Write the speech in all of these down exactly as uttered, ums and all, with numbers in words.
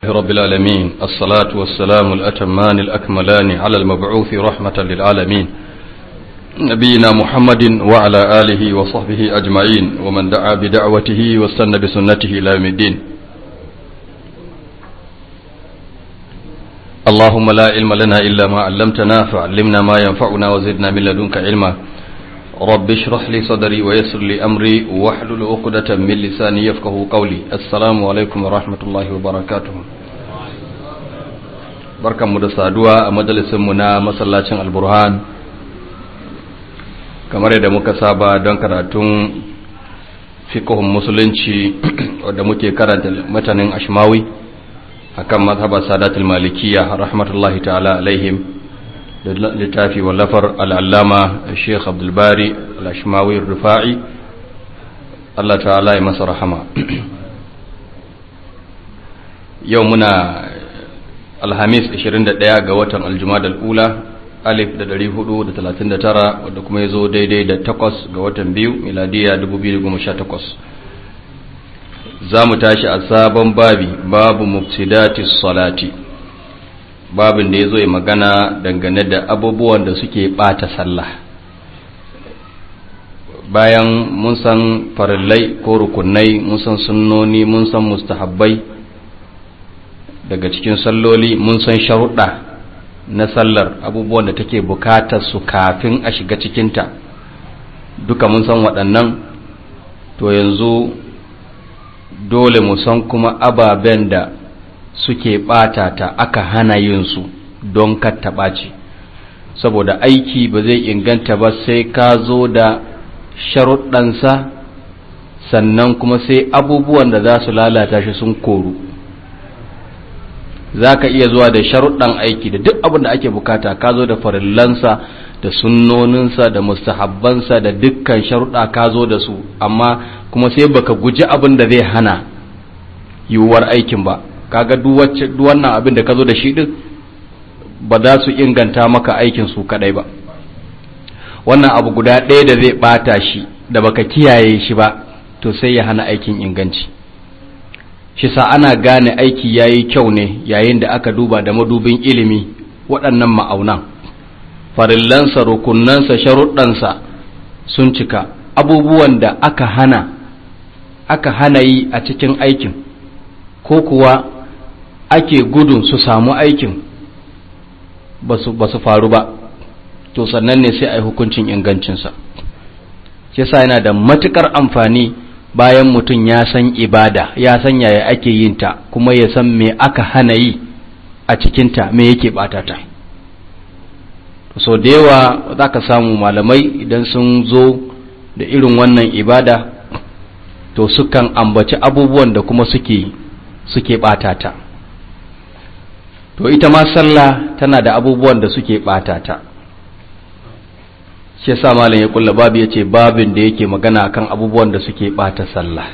رب العالمين الصلاة والسلام الأتمان الأكملان على المبعوث رحمة للعالمين نبينا محمد وعلى آله وصحبه أجمعين ومن دعا بدعوته واستنى بسنته إلى يوم الدين. اللهم لا علم لنا إلا ما علمتنا فعلمنا ما ينفعنا وزدنا من لدنك علما. رب اشرح لي صدري ويسر لي أمري واحلل عقدة من لساني يفقهوا قولي. السلام عليكم ورحمة الله وبركاته. barkan mu da saduwa a majalisin mu na masallacin Al-Burhan kamar yadda muka saba don karatun fiqhun musulunci wanda muke karanta matanin Ashmawi akan mazhabar Sadatul Malikiyya rahmatullahi ta'ala alaihim da littafi wallafar al-allama Sheikh Abdul Bari al-Ashmawi ar-Rufa'i Allah ta'ala ya masa rahama. Yau muna Alhamis ishirin da ɗaya ga watan Aljumada al-Ula alif da ɗari hudu da talatin da tara wadda kuma ya zo daidai da takwas ga watan biyu miladiya dubu biyu da goma sha takwas. Za mu tashi a sabon babi babu mufsidatis salati, babin da ya zo ya magana dangane da abubuwan da suke ɓata sallah. Bayan mun san farillai ko rukunai, mun san sunnoni, mun san mustahabbai daga cikin salloli, mun san sharuɗa na sallar, abubuwan da take bukatar su kafin a shiga cikinta duka mun san waɗannan. To yanzu dole mu san kuma ababen da suke ɓata ta aka hana yin su don kar ta ɓaci, saboda aiki ba zai inganta ba sai ka zo da sharuɗansa, sannan kuma sai abubuwan da za su lalata shi sun koru. za ka iya zuwa da sharuɗan aiki da duk abin da ake bukata, ka zo da farillansa da sunnoninsa da mustahabbansa da dukkan sharuɗa ka zo da su, amma kuma sai baka guji abin da zai hana yiwuwar aikin ba. Kaga duk wannan abin da ka zo da shi din ba za su inganta maka aikin su kadai ba. Wannan abu guda ɗaya da zai bata shi da baka kiyaye shi ba to sai ya hana aikin inganci. Shi sa ana gane aiki yayi kyau ne yayin da aka duba da madubin ilimi waɗannan ma'aunan, farillansa, rukunnansa, sharuɗansa sun cika, abubuwan da aka hana aka hana yi a cikin aikin ko kuwa ake gudun su samu aikin ba su faru ba, to sannan ne sai a yi hukuncin ingancinsa. Shi sa yana da matuƙar amfani bayan mutum ya san ibada, ya san yaya ake yin ta, kuma ya san me aka hana yi a cikinta, me yake bata ta. So da yawa za ka samu malamai idan sun zo da irin wannan ibada to sukan ambaci abubuwan da kuma suke suke bata ta. To ita ma sallah tana da abubuwan da suke bata ta. Shi yasa malam ya kulla babu yace babin da yake magana akan abubuwan da suke bata sallah.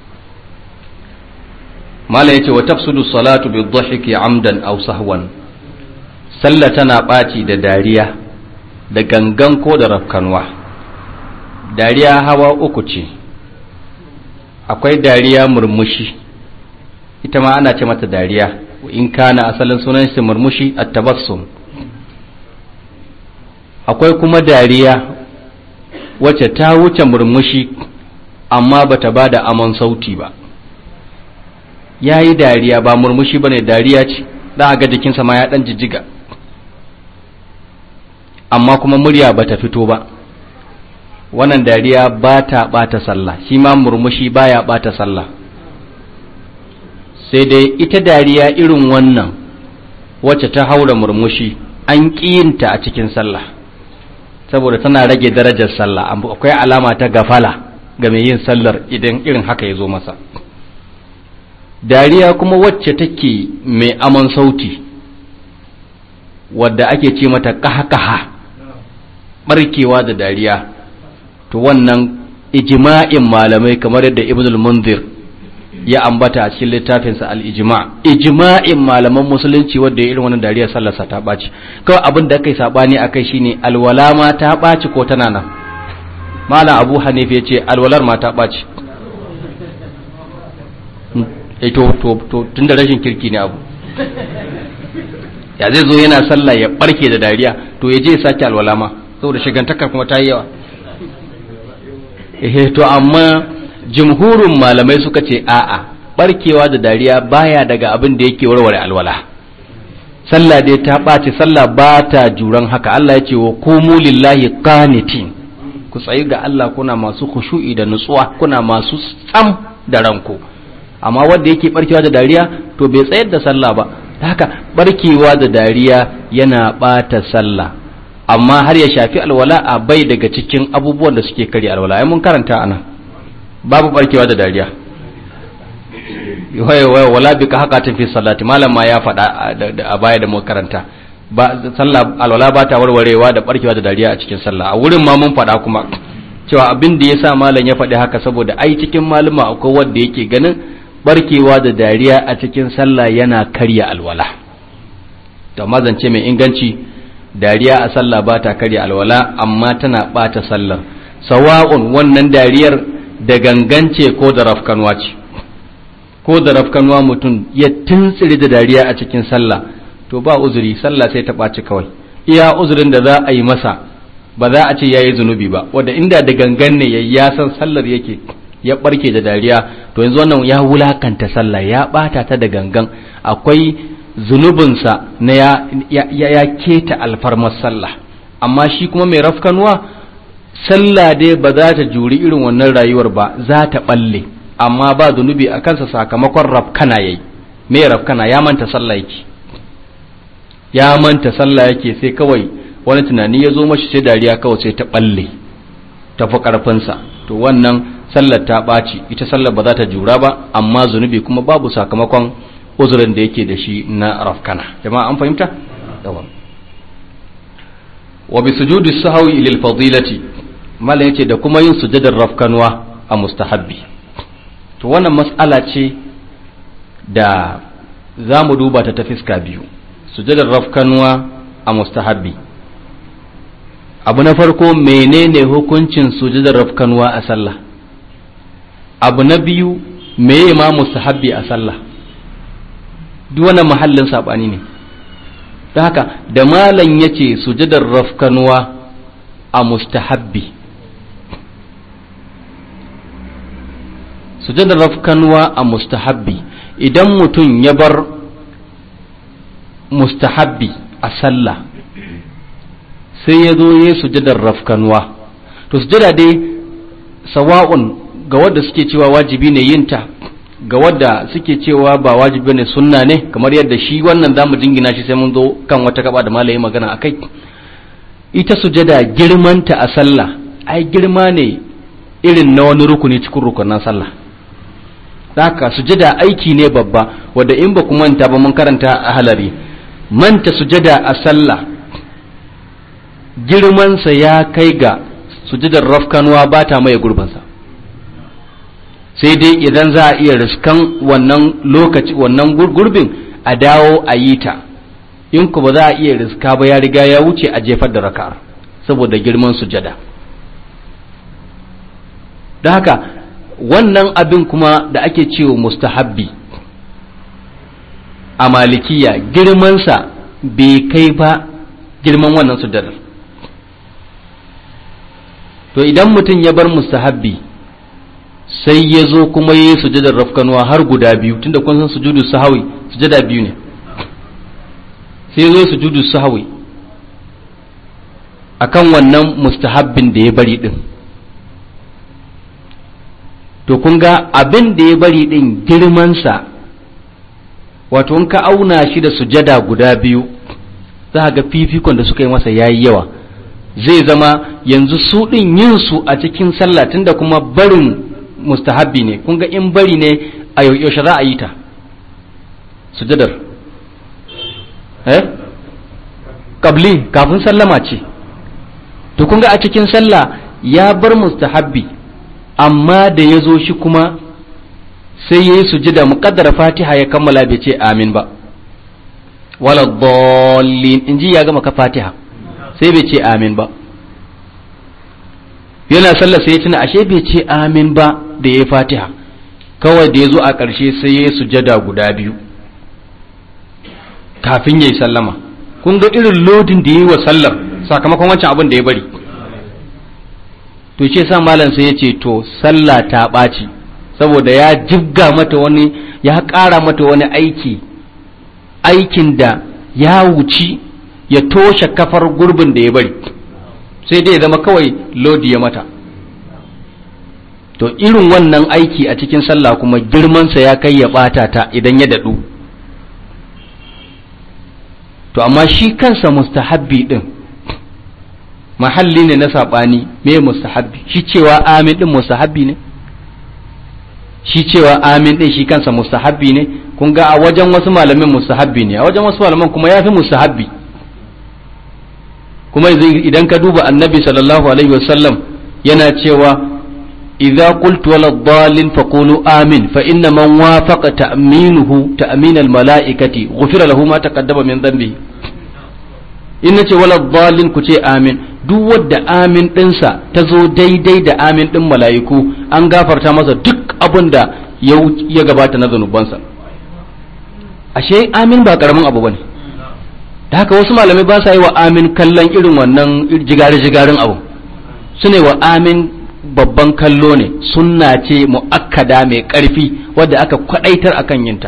Malam yace wa tafsudu salatu bi dhahiki amdan aw sahwan, sallah tana baci da dariya da gangan ko da rafkanwa. Dariya hawa uku ce, akwai dariya murmushi, ita ma ana ce mata dariya, in kana asalin sunan shi murmushi at-tabassum. Akwai kuma dariya wacce ta wuce murmushi amma bata bada amon sauti ba. Yayi dariya ba murmushi bane, dariya ce, da ga jikinsa ma ya dan jijjiga amma kuma murya bata fito ba. Wannan dariya bata bata sallah, shi ma murmushi baya bata sallah. Sai dai ita dariya irin wannan wacce ta haura murmushi an ƙiyinta a cikin sallah, saboda tana rage darajar sallah, akwai alama ta gafala ga mai yin sallar idan irin haka ya zo masa. Dariya kuma wacce take mai aman sauti, wadda ake ce mata kahakaha, barkewa da dariya, to wannan ijma'in malamai kamar yadda Ibn al-Munzir ya ambata a cikin littafinsa al-ijma', ijma'in malaman musulunci wanda ya irin wannan dariyar sallarsa ta ɓaci. Kawai abin da kai sabani akai shine alwala ma ta ɓaci ko tana nan. Malam Abu Hanifa yace alwalar ma ta ɓaci. eh to to to tunda rashin kirki ne abu ya zai zo yana sallah ya barke da dariya to ya je ya sake alwala ma saboda shigantakar kuma ta yi yawa eh to amma jumhurin malamai suka ce a'a barkewa da dariya baya daga abin da yake warware alwala sallah dai ta ɓace sallah ba ta juran haka Allah ya ce wa qumu lillahi qanitin ku tsayi ga Allah kuna masu khushu'i da nutsuwa kuna masu tsam da ranku amma wanda yake barkewa da dariya to bai tsayar da sallah ba haka barkewa da dariya yana ɓata sallah amma har ya shafi alwala a bai daga cikin abubuwan da suke kare alwala ai mun karanta anan babu barkewa da dariya wala bika haqatin fi salati malam ma ya faɗa a baya da muka karanta ba sallah alwala ba ta warwarewa da barkewa da dariya a cikin sallah a wurin ma mun faɗa kuma cewa abin da yasa malam ya faɗi haka saboda ai cikin maluma akwai wanda yake ganin barkewa da dariya a cikin sallah yana karya alwala to amma zance mai inganci dariya a sallah ba ta karya alwala amma tana bata sallar sawa'un wannan dariyar da gangance ko da rafkanwa ce ko da rafkanwa mutum ya tuntsiri da dariya a cikin sallah to ba uzuri sallah sai ta ɓaci kawai iya uzurin da za a yi masa ba za a ce yayi zunubi ba wanda inda da gangan ne ya san sallar yake ya barke da dariya to yanzu wannan ya wulakanta sallah ya bata ta da gangan akwai zunubinsa na ya, ya, ya, ya keta alfarmar sallah amma shi kuma mai rafkanwa sallah dai ba za ta juri irin wannan rayuwar ba za ta balle amma ba zunubi a kansa sakamakon rafkana yayi me rafkana ya manta sallah yake ya manta sallah yake sai kawai wani tunani ya zo mashi sai dariya kawai sai ta balle ta fi karfinsa to wannan sallar ta ɓaci ita sallar ba za ta jura ba amma zunubi kuma babu sakamakon uzurin da yake da shi na rafkana jama'a an fahimta yawa wa bi sujudi sahwi lil fadilati mallan yace da kuma yin sujudar rafkanwa a mustahabbi to wannan mas'ala ce da zamu duba ta ta fiska biyu sujudar rafkanwa a mustahabbi abu na farko menene hukuncin sujudar rafkanwa a sallah abu na biyu meye ma mustahabbi a sallah duk wannan mahallin sabani ne don haka da malam yace sujudar rafkanwa a mustahabbi sujudar rafkanwa a mustahabbi idan mutum ya bar mustahabbi a sallah sai ya zo ya sujudar rafkanwa to sujada dai sawa'un ga wadda suke cewa wajibi ne yinta ga wadda suke cewa ba wajibi ne sunna ne kamar yadda shi wannan zamu jingina shi sai mun zo kan wata gaba da malai magana akai ita sujada girmanta a sallah ai girma ne irin na wani rukuni cikin rukunan sallah haka sujada aiki ne babba wanda in ba ku manta ba mun karanta a halari manta sujada a sallah girmansa ya kai ga sujadar rafkanwa ba ta maye gurbansa sai dai idan za a iya riskan wannan lokaci wannan gurbin a dawo a yi ta in ku ba za a iya riska ba ya riga ya wuce a jefar da raka'ar saboda girman sujada don haka wannan abin kuma da ake cewa mustahabbi a malikiya girmansa bai kai ba girman wannan sujadar to idan mutum ya bar mustahabbi sai ya zo kuma ya yi sujadar rafkanuwa har guda biyu tunda kun san sujudu sahawi sujada biyu ne sai ya zo sujudu sahawi akan wannan mustahabbin da ya bari din to kun ga abin da ya bari din girmansa wato in ka auna shi da sujada guda biyu za ga fifikon da suka yi masa yayi yawa zai zama yanzu su din yin su a cikin sallah tunda kuma barin mustahabbi ne kun ga in bari ne a yaushe za a yi ta sujadar eh qabli kafin sallama ce to kun ga a cikin sallah ya bar mustahabbi amma da ya zo shi kuma sai ya yi sujada muqaddara fatiha ya kammala bai ce amin ba wala dallin in ji ya gama ka fatiha sai bai ce amin ba yana sallah sai ya tuna ashe bai ce amin ba da ya yi fatiha kawai da ya zo a ƙarshe sai ya yi sujada guda biyu kafin ya yi sallama. Kun ga irin lodin da ya yi wa sallar sakamakon wancan abin da ya bari. To ce sa malam sai ya ce to sallah ta ɓaci saboda ya jibga mata wani, ya ƙara mata wani aiki, aikin da ya wuci ya toshe kafar gurbin da ya bari, sai dai ya zama kawai lodi ya mata. To irin wannan aiki a cikin sallah kuma girmansa ya kai ya ɓata ta idan ya daɗu. To amma shi kansa mustahabbi ɗin mahalli ne na saɓani, me mustahabbi? Shi cewa amin ɗin mustahabbi ne? Shi cewa amin ɗin shi kansa mustahabbi ne? Kun ga a wajen wasu malamin mustahabbi ne, a wajen wasu malaman kuma ya fi mustahabbi. Kuma idan ka duba annabi sallallahu alaihi wasallam yana cewa idza qultu wala dhalin faqulu amin fa inna man wafaqa ta'minuhu ta'min al malaikati ghufira lahu ma taqaddama min dhanbihi. In nace wala dhalin ku ce amin, duk wanda amin dinsa ta zo daidai da amin din mala'iku an gafarta masa duk abin da ya gabata na zanubansa. Ashe amin ba karamin abu bane. Da haka wasu malamai ba sa yi wa amin kallon irin wannan jigare-jigarin abu, su ne wa amin babban kallo ne, sunna ce mu'akkada mai ƙarfi wadda aka kwadaitar akan yinta.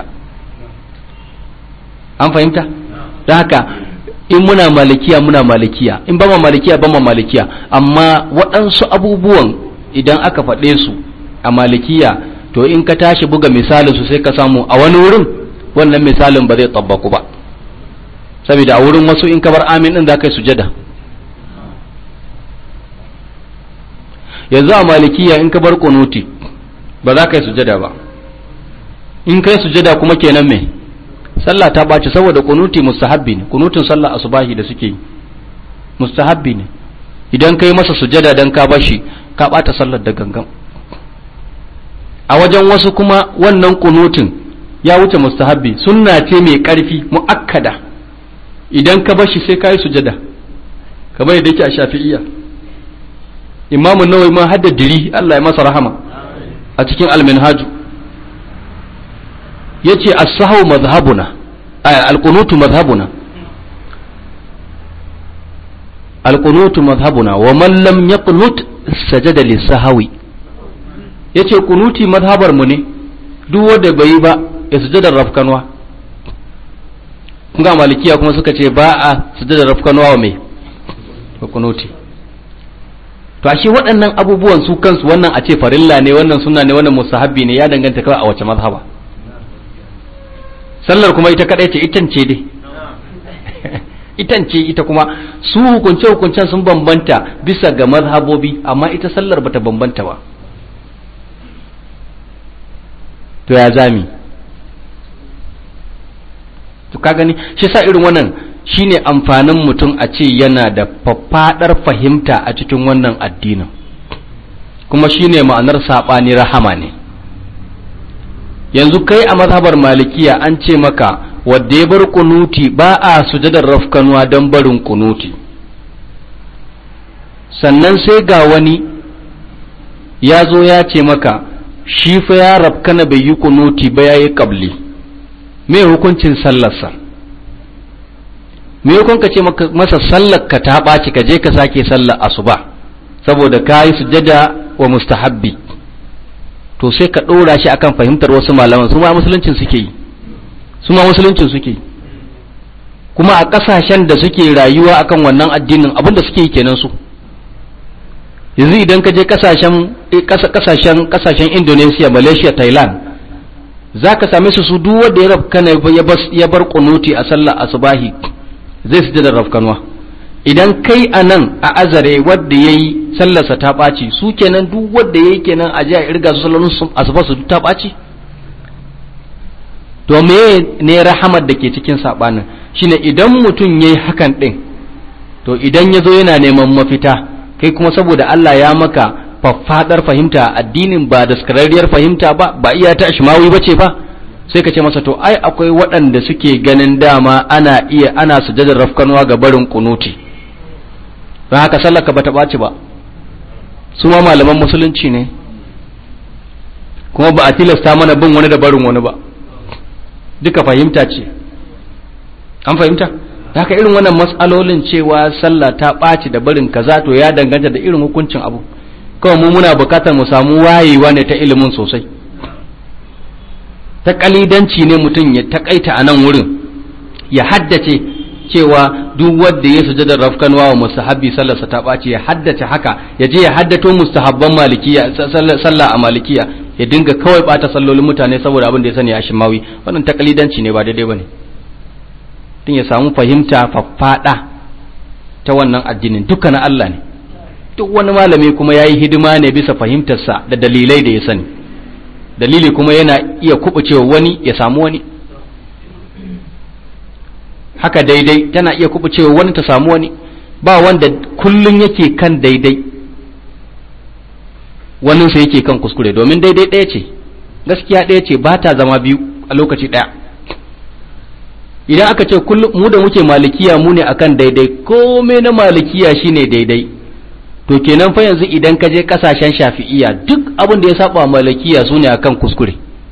An fahimta? Da haka in muna malikiya muna malikiya, in ba ma malikiya ba ma malikiya, amma waɗansu abubuwan idan aka faɗe su a malikiya to in ka tashi buga misalin su sai ka samu a wani wurin wannan misalin ba zai tabbaku ba. Saboda a wurin wasu in ka bar amin din za ka yi sujada. Yanzu a malikiya in ka bar kunuti ba za ka yi sujada ba, in ka yi sujada kuma kenan me sallah ta ɓaci, saboda kunuti mustahabbi ne, kunutin sallah asubahi da suke yi mustahabbi ne. Idan ka yi masa sujada dan ka bashi ka ɓata sallar da gangan. A wajen wasu kuma wannan kunutin ya wuce mustahabbi, sunna ce mai ƙarfi mu'akkada, idan ka bashi sai ka yi sujada kamar yadda yake a Shafi'iyya. Imamu Nawawi ma hadda diri, Allah ya masa rahama, a cikin Al-Minhaj yace as-sahwu madhhabuna, al-qunutu madhhabuna, al-qunutu madhhabuna wa man lam yaqnut sajada lis-sahwi. Yace kunuti madhabar mu ne, duk wanda bai ba ya sujada rafkanwa. Kunga malikiya kuma suka ce ba a sujada rafkanwa wa mai kunuti. To ashe waɗannan abubuwan su kansu, wannan a ce farilla ne, wannan sunna ne, wannan mustahabbi ne, ya danganta kawai a wace mazhaba. Sallar kuma ita kadai ce, itan ce dai itan ce ita kuma, su hukunce hukuncen sun bambanta bisa ga mazhabobi, amma ita sallar bata bambanta ba. To ya zami? To ka gani, shi sa irin wannan shine amfanin mutum a ce yana da faffadar fahimta a cikin wannan addinin, kuma shine ma'anar saɓani rahama ne. Yanzu kai a mazhabar malikiya an ce maka wadda ya bar kunuti ba a sujadar rafkanuwa don barin kunuti, sannan sai ga wani ya zo ya ce maka shi fa ya rafkana bai yi kunuti ba, ya yi kabli, me hukuncin sallarsa? Me hukun ka ce masa sallar ka ta ɓaci, ka je ka sake sallar asuba saboda ka yi sujada wa mustahabbi? To sai ka ɗora shi akan fahimtar wasu malaman, su ma musuluncin suke yi, su ma musuluncin suke yi, kuma a ƙasashen da suke rayuwa akan wannan addinin abin da suke yi kenan su. Yanzu idan ka je ƙasashen ƙasashen ƙasashen Indonesia, Malaysia, Thailand, za ka same su su duk wanda ya rabkana ya bar kunuti a sallar asubahi zai sujada rafkanwa. Idan kai a nan a azare wadda ya yi sallarsa ta ɓaci, su kenan duk wadda ya yi kenan a jiya irga su sallarun asuba su ta ɓaci. To me ne rahamar da ke cikin saɓanin shine idan mutum ya yi hakan ɗin, to idan ya zo yana neman mafita, kai kuma saboda Allah ya maka faffadar fahimta addinin ba daskararriyar fahimta ba, ba iya ta ashmawi bace ba, sai ka ce masa to ai akwai waɗanda suke ganin dama ana iya ana sujadar rafkanwa ga barin kunuti, don haka sallaka bata ɓaci ba, su ma malaman musulunci ne. kuma ba a tilasta mana bin wani da barin wani ba, duka fahimta ce. An fahimta? Haka irin wannan matsalolin cewa sallah ta ɓaci da barin kaza to ya danganta da irin hukuncin abu. Kawai mu muna bukatar mu samu wayewa ne ta ilimin sosai. Ta kalidanci ne mutum ya takaita a nan wurin ya haddace cewa duk wanda ya sujada rafkanwa wa mustahabbi sallarsa ta ɓaci, ya haddace haka, ya je ya haddato mustahabban malikiya sallah a malikiya, ya dinga kawai bata sallolin mutane saboda abin da ya sani a shimawi. Wannan takalidanci ne, ba daidai bane. Tun ya samu fahimta faffada ta wannan addinin duka na Allah ne. Duk wani malami kuma yayi hidima ne bisa fahimtarsa da dalilai da ya sani. Dalili kuma yana iya kubucewa wani ya samu wani. Haka daidai tana iya kubucewa wani ta samu wani. Ba wanda kullun yake kan daidai, waninsa yake kan kuskure, domin daidai ɗaya ce, gaskiya ɗaya ce, ba ta zama biyu a lokaci ɗaya. Idan aka ce kullum mu da muke malikiya mu ne akan daidai, komai na malikiya shine daidai, to kenan fa yanzu idan ka je kasashen shafi'iya duk abin da ya saba malikiya su ne akan kuskure.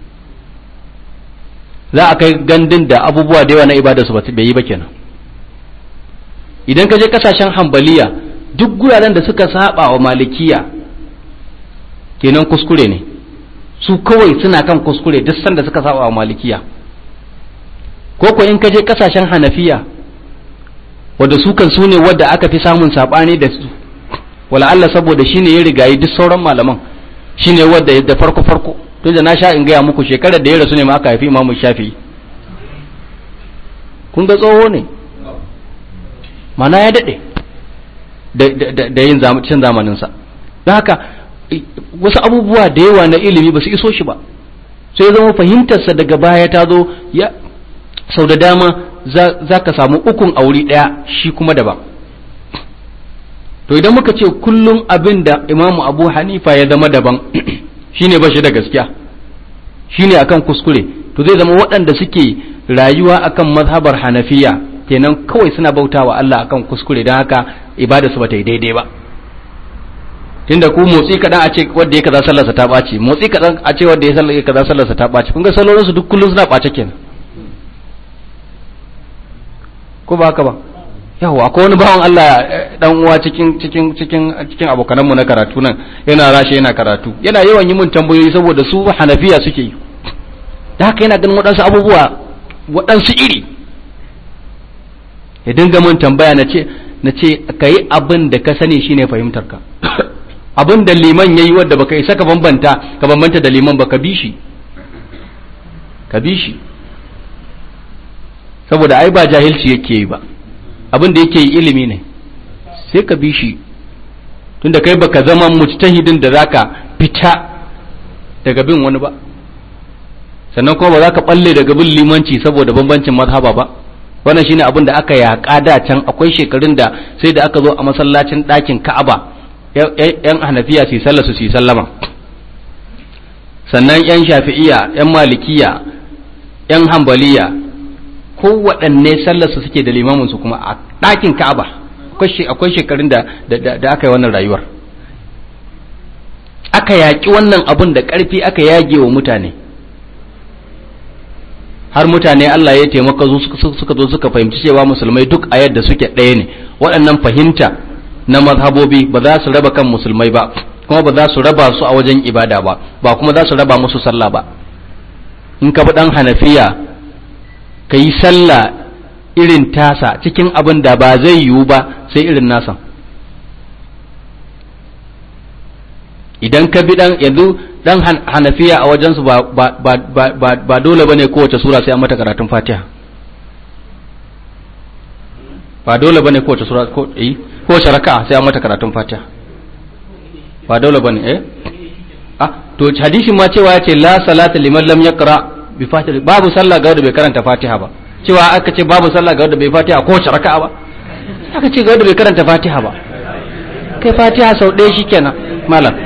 Za a kai gandun da abubuwa da yawa na ibada su bai yi ba kenan. Idan ka je kasashen hambaliya duk guraren da suka saba wa malikiya kenan kuskure ne, su kawai suna kan kuskure duk sanda suka saba wa malikiya. Ko ko in ka je kasashen hanafiya wanda su kan su ne wadda aka fi samun sabani da su, wala Allah saboda shine ya rigayi duk sauran malaman, shine wadda da farko farko, to da na sha in gaya muku shekarar da ya rasu ne ma aka haifi Imam Shafi'i. Kun ga tsoho ne, mana ya dade da yin cin zamaninsa. Don haka wasu abubuwa da yawa na ilimi ba su iso shi ba, sai zama fahimtarsa daga baya ta zo ya sau da dama za ka samu ukun aure ɗaya shi kuma daban. To idan muka ce kullum abin da Imamu Abu Hanifa ya zama daban shine ba shi da gaskiya, shine akan kuskure, to zai zama waɗanda suke rayuwa akan mazhabar Hanafiya kenan kawai suna bautawa Allah akan kuskure, don haka ibada su bata yi daidai ba. Tunda ku motsi kadan a ce wanda ya kaza sallarsa ta ɓaci, motsi kadan a ce wanda ya sallar kaza sallarsa ta ɓaci, kun ga salolinsu duk kullum suna ɓace kenan. Ko ba haka ba? Yawa akwai wani bawan Allah dan uwa cikin cikin cikin cikin abokananmu na karatu nan, yana rashe yana karatu, yana yawan yi mun tambayoyi saboda su Hanafiya suke yi. Da haka yana ganin waɗansu abubuwa waɗansu iri, ya dinga mun tambaya na ce na ce ka yi abin da ka sani shine fahimtar ka. Abin da liman yayi wanda baka isa ka bambanta ka bambanta da liman baka bi shi ka bi shi saboda ai ba jahilci yake yi ba, abin da yake yi ilimi ne, sai ka bi shi, tunda kai baka zama mujtahidin da zaka fita daga bin wani ba, sannan kuma ba za ka balle daga bin limanci saboda bambancin mazhaba ba. Wannan shine abin da aka yaƙa da can, akwai shekarun da sai da aka zo a masallacin ɗakin Ka'aba yan Hanafiya su sallah su su sallama, sannan yan Shafi'iya, yan Malikiya, yan Hanbaliya kowaɗanne sallarsu suke da limaminsu kuma a ɗakin Ka'aba. Akwai shekarun da da aka yi wannan rayuwar, aka yaƙi wannan abun da ƙarfi, aka yage wa mutane, har mutane Allah ya taimaka suka zo suka fahimci cewa musulmai duk a yadda suke ɗaya ne. Waɗannan fahimta na mazhabobi ba za su raba kan musulmai ba, kuma ba za su raba su a wajen ibada ba, ba kuma za su raba musu sallah ba. In ka bi ɗan Hanafiya ka yi sallah irin tasa cikin abin da ba zai yiwu ba sai irin nasa. Idan ka bi dan yanzu dan Hanafiya a wajensu ba ba ba ba, ba dole bane kowace sura sai an mata karatun Fatiha, ba dole bane kowace sura ko eh kowace raka'a sai an mata karatun Fatiha, ba dole bane eh ah to hadisin ma cewa yace la salata liman lam yaqra bi Fatiha, babu sallah ga wanda bai karanta Fatiha ba. Cewa aka ce babu sallah ga wanda bai Fatiha kowace raka'a ba, aka ce ga wanda bai karanta Fatiha ba. Kai Fatiha sau ɗaya shikenan malam.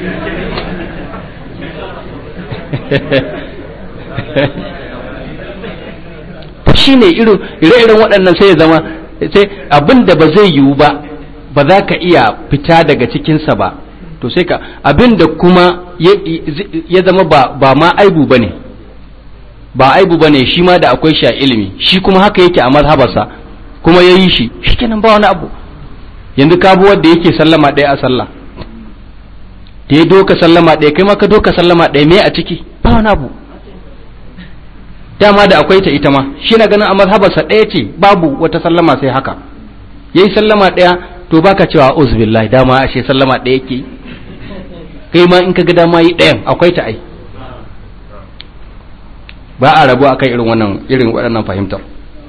Shi ne ire-iren waɗannan sai ya zama sai abin da ba zai yiwu ba, ba za ka iya fita daga cikinsa ba to sai ka abinda kuma ya zama ba ba ma aibu bane ba aibu bane shi ma da akwai shi a ilimi shi kuma haka yake a mazhabarsa kuma yayi shi shikenan ba wani abu yanzu ka bi wanda yake sallama ɗaya a sallah da ya doka sallama ɗaya kai ma ka doka sallama ɗaya me a ciki ba wani abu dama da akwai ta ita ma shi na ganin a mazhabarsa ɗaya ce babu wata sallama sai haka yayi sallama ɗaya to baka cewa uzbillahi dama ashe sallama ɗaya yake kai ma in ka ga dama yi ɗayan akwai ta ai ba a rabu akan irin wannan irin waɗannan fahimtar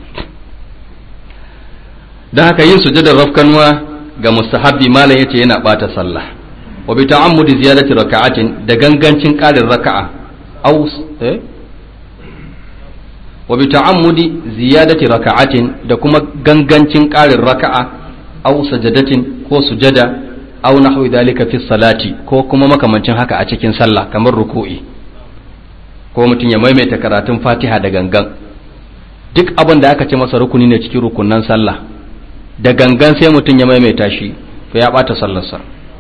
dan haka yin sujudar rafkanwa ga mustahabbi malam yace yana bata sallah wa bi ta'ammudi ziyadati raka'atin da gangancin ƙarin raka'a aw eh wa bi ta'ammudi ziyadati raka'atin da kuma gangancin ƙarin raka'a aw sajadatin ko sujada aw nahwi dalika fi salati ko kuma makamancin haka a cikin sallah kamar ruku'i ko mutum ya maimaita karatun Fatiha da gangan duk abin da aka ce masa rukuni ne cikin rukunan sallah da gangan sai mutum ya maimaita shi to ya bata sallarsa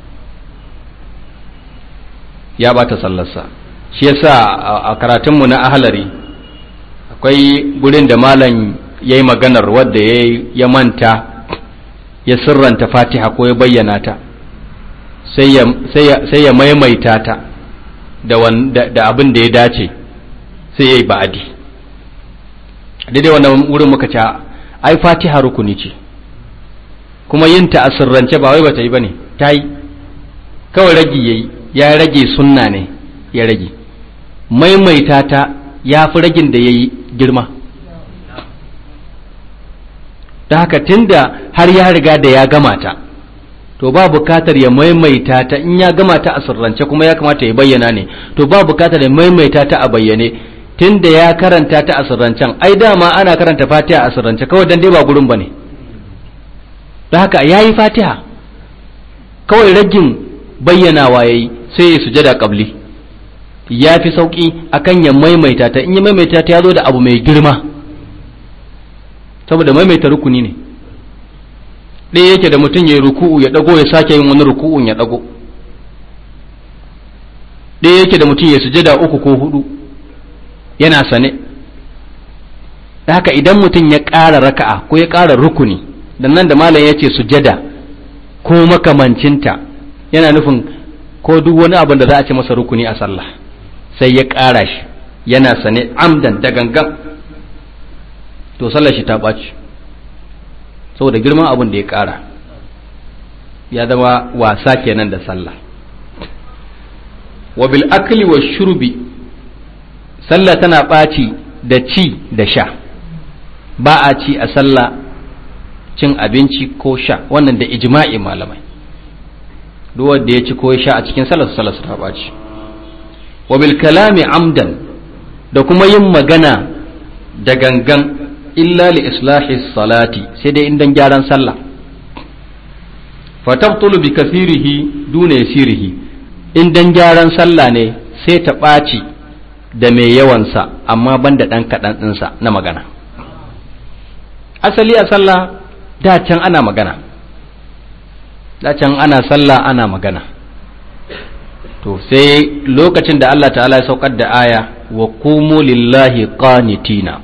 ya bata sallarsa shi yasa a karatunmu na ahlari akwai gurin da malam yayi maganar wanda yayi ya manta ya sirranta Fatiha ko ya bayyana ta sai ya sai ya maimaita ta da da abin da ya dace sai yayi ba'adi daidai wannan wurin muka ce ai Fatiha rukuni ce kuma yin ta a sirrance ba wai bata yi bane ta yi kawai ragi yayi ya rage sunna ne ya rage maimaita ta ya fi ragin da yayi girma da haka tunda har ya riga da ya gama ta to ba bukatar ya maimaita ta in ya gama ta a sirrance kuma ya kamata ya bayyana ne to ba bukatar ya maimaita ta a bayyane tunda ya karanta ta a sirrancen ai dama ana karanta Fatiha a sirrance kawai dan dai ba gurin bane da haka yayi Fatiha kawai ragin bayyanawa yayi sai ya sujada qabli ya fi sauki akan ya maimaita ta in ya maimaita ta yazo da abu mai girma saboda maimaita rukuni ne ɗaya yake da mutum ya yi ruku'u ya ɗago ya sake yin wani ruku'un ya ɗago ɗaya yake da mutum ya sujada uku ko hudu yana sane da haka idan mutum ya ƙara raka'a ko ya ƙara rukuni dan nan da malam ya ce sujada ko makamancinta yana nufin ko duk wani abin da za a ce masa rukuni a sallah sai ya ƙara shi yana sane amdan da gangan to sallar shi ta ɓaci saboda girman abin da ya ƙara ya zama wasa kenan da sallah wa bil akli wa shurbi sallah tana ɓaci da ci da sha ba a ci a sallah cin abinci ko sha wannan da ijma'i malamai duk wanda ya ci ko ya sha a cikin sallar sallar ta ɓaci wa bil kalami amdan da kuma yin magana da gangan illa li islahi salati sai dai indan gyaran sallah fatabtulu bi kathirihi duna yasirihi indan gyaran sallah ne sai ta ɓaci da mai yawansa amma banda ɗan kaɗan ɗinsa na magana asali a sallah da can ana magana da can ana sallah ana magana to sai lokacin da Allah ta'ala ya saukar da aya wa qumu lillahi qanitina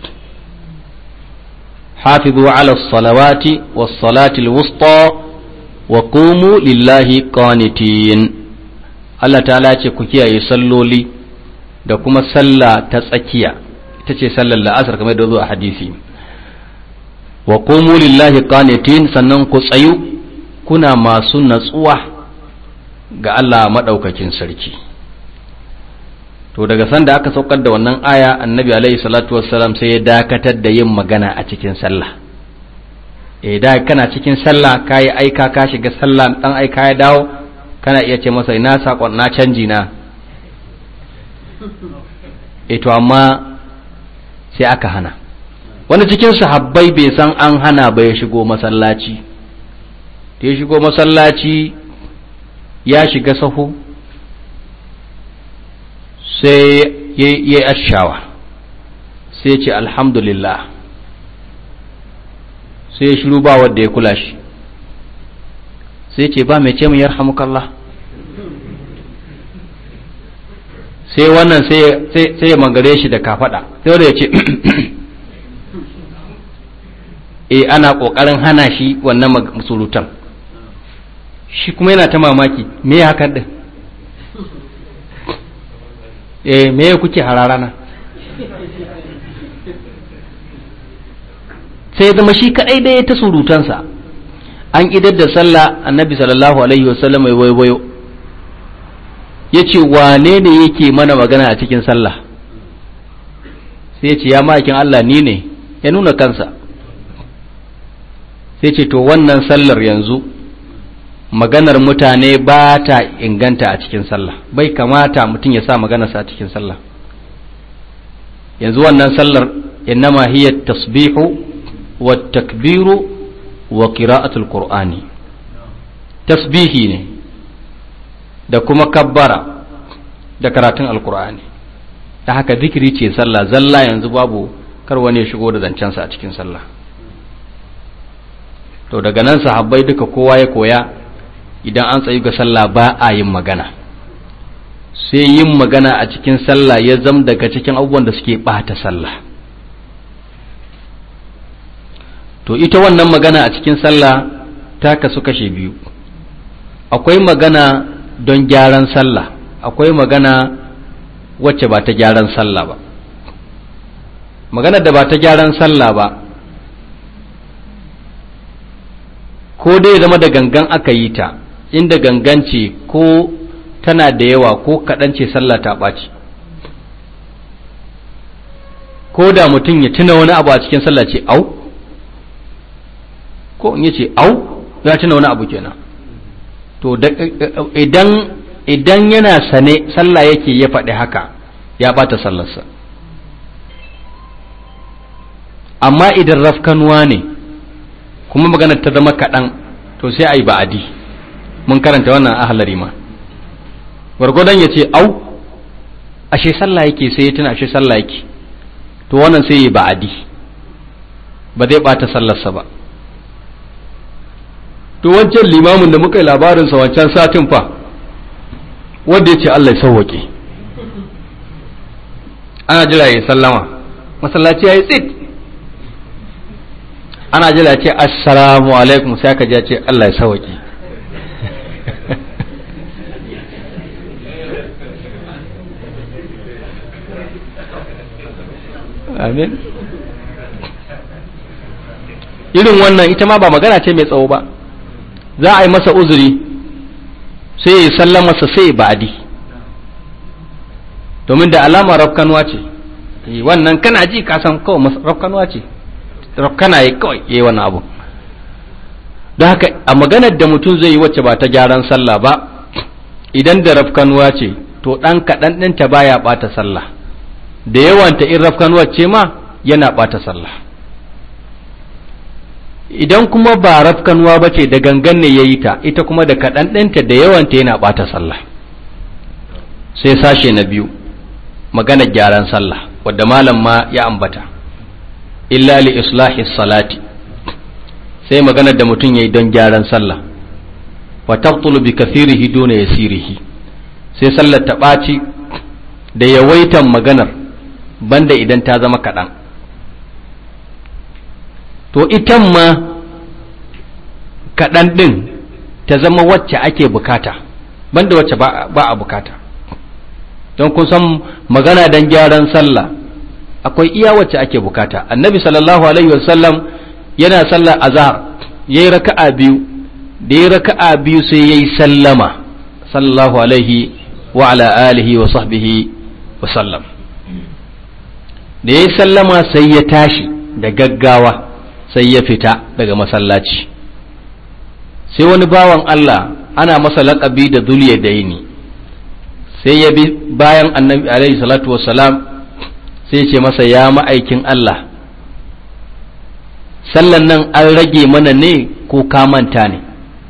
حافظوا على الصلوات والصلاة الوسطى وقوموا لله قانتين Allah ta'ala ce ku kiyaye salloli da kuma sallah ta tsakiya ita ce sallar la'asar kamar da zo a hadisi wa qumu lillahi qanitin sannan ku tsayu kuna masu natsuwa ga Allah madaukakin sarki to daga sanda aka saukar da wannan aya annabi alaihi salatu wassalam sai ya dakatar da yin magana a cikin sallah eh da kana cikin sallah kai aika ka shiga sallah dan aika ya dawo kana iya ce masa ina sakon na canji na eh to amma sai aka hana wani cikin sahabbai bai san an hana ba ya shigo masallaci da ya shigo masallaci ya shiga sahu sai ya yi ashawa sai ce alhamdulillah sai ya shiru ba wadda ya kula shi sai ce ba mai ce mu yarhamukallah sai wannan sai ya mangare shi da kafada sai wanda ya ce e ana kokarin hana shi wannan surutan, shi kuma yana ta mamaki me ya hakan din, e me ya kuke hararana, sai zama shi kadai da ya ta surutansa. An idar da sallah, annabi sallallahu alaihi wasallam ya waiwayo ya ce wane ne yake mana magana a cikin sallah, sai ya ce ya ma'aikin Allah ni ne, ya nuna kansa, sai ce to wannan sallar yanzu maganar mutane ba ta inganta a cikin sallah, bai kamata mutum ya sa maganarsa a cikin sallah. Yanzu wannan sallar innama hiya tasbihu wa takbiru wa qira'atul qur'ani, tasbihi ne da kuma kabbara da karatun alqur'ani, da haka zikiri ce sallah zalla. Yanzu babu kar wani ya shigo da zancensa a cikin sallah. To daga nan sahabbai duka kowa ya koya idan an tsayu ga sallah ba a yin magana, sai yin magana a cikin sallah ya zam daga cikin abubuwan da suke bata sallah. To ita wannan magana a cikin sallah ta kasu kashe biyu, akwai magana don gyaran sallah, akwai magana wacce ba ta gyaran sallah ba. Maganar da ba ta gyaran sallah ba ko dai zama da gangan aka yi ta, inda gangan ce ko tana da yawa ko kaɗan ce sallah ta ɓaci, ko da mutum ya tuna wani abu a cikin sallah ce au, ko in yace au ya tuna wani abu kenan. To idan idan yana sane sallah yake ya faɗi haka ya ɓata sallarsa. Amma idan rafkanuwa ne kuma maganar ta zama kaɗan to sai a yi ba'adi, mun karanta wannan ahalari ma. Gwargwadon ya ce au ashe sallah yake sai ya tuna ashe sallah yake, to wannan sai yi ba'adi, ba zai ɓata sallarsa ba. To wancan limamin da muka yi labarinsa wancan satin fa wanda ya ce Allah ya sauwaƙe, ana jira ya sallama, masallaci ya yi tsit, ana jira ya ce assalamu alaikum, sai aka ji ya ce Allah ya sauwaƙe. Amin. Irin wannan ita ma ba magana ce mai tsawo ba, za a yi masa uzuri sai ya sallama masa sai ba'adi, domin da alama rafkanuwa ce. Wannan kana ji ka san kawai rafkanuwa ce, rafkana yi kawai yayi wannan abu. Don haka a maganar da mutum zai yi wacce ba ta gyaran sallah ba, idan da rafkanuwa ce to ɗan kaɗan ɗinta baya ɓata sallah, da yawanta in rafkanuwa ce ma yana ɓata sallah. Idan kuma ba rafkanuwa ba ce da gangan ne ya yi ta, ita kuma da kaɗan ɗinta da yawanta yana ɓata sallah. Sai sashe na biyu, maganar gyaran sallah wadda malam ma ya ambata, illa li islahi salati, sai maganar da mutum ya yi don gyaran sallah, wa tabtulu bi kathirihi duna yasirihi, sai sallar ta ɓaci da yawaitan maganar banda idan ta zama kaɗan. To itan ma kaɗan ɗin ta zama wacce ake bukata banda wacce ba a bukata, don kun san magana don gyaran sallah akwai iya wacce ake bukata. Annabi sallallahu alaihi wasallam yana sallar azhar yayi raka'a biyu, da yayi raka'a biyu sai yayi sallama sallallahu alaihi wa ala alihi wa sahbihi wa sallam. Da yayi sallama sai ya tashi da gaggawa sai ya fita daga masallaci. Sai wani bawan Allah ana masa laƙabi da Zuliyadaini sai ya bi bayan Annabi alaihi salatu wassalam sai ce masa ya ma'aikin Allah, sallan nan an rage mana ne ko ka manta ne?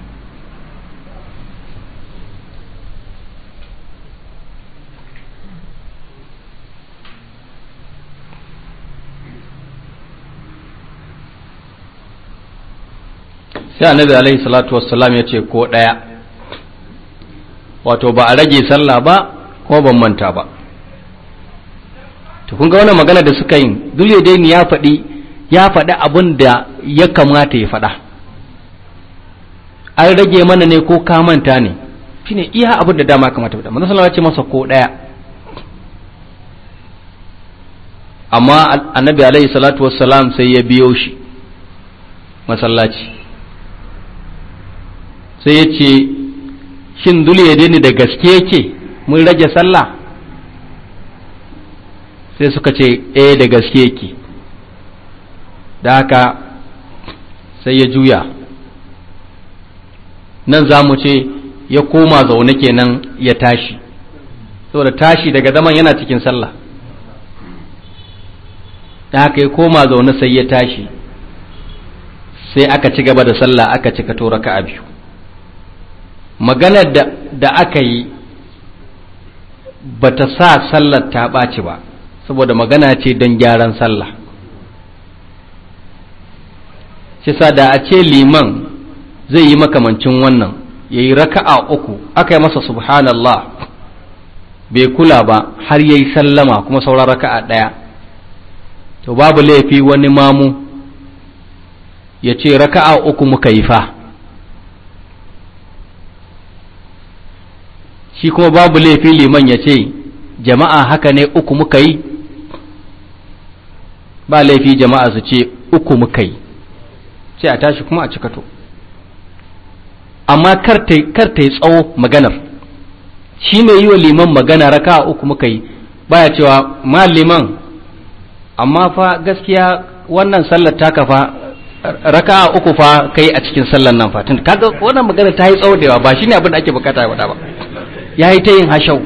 Sai Annabi alaihi salatu wassalam ya ce ko ɗaya, wato ba a rage sallah ba kuma ban manta ba. to kun ga wannan magana da suka yi dole dai ni ya faɗi ya faɗi abin da ya kamata ya faɗa. An rage mana ne ko ka manta ne shine iya abin da dama kamata faɗa. Manzo sallallahu alaihi wasallam ya ce masa ko ɗaya, amma annabi alaihi salatu wassalam sai ya biyo shi masallaci sai ya ce shin dole dai ni da gaske yake mun rage sallah? Sai suka ce eh da gaske yake. Da haka sai ya juya, nan za mu ce ya koma zaune kenan ya tashi, saboda tashi daga zaman yana cikin sallah. Da haka ya koma zaune sai ya tashi, sai aka ci gaba da sallah, aka cika to raka'a biyu. Maganar da, da aka yi bata sa sallar ta ɓaci ba, saboda magana ce don gyaran sallah. Shi sa da a ce liman zai yi makamancin wannan, ya yi raka'a uku, aka yi masa subhanallah bai kula ba har ya yi sallama kuma sauran raka'a ɗaya, to babu laifi wani mamu ya ce raka'a uku muka yi fa, shi kuma babu laifi liman ya ce jama'a haka ne uku muka yi, ba laifi jama'a su ce uku muka yi, sai a tashi kuma a cika to. Amma kar ta yi tsawo maganar, shi mai yi wa liman magana raka uku muka yi baya cewa ma liman amma fa gaskiya wannan sallar taka fa raka uku fa kai a cikin sallar nan fa tun kaga wannan magana ta yi tsawo da yawa, ba shine abin da ake bukata ya faɗa ba, yayi ta yin hashau.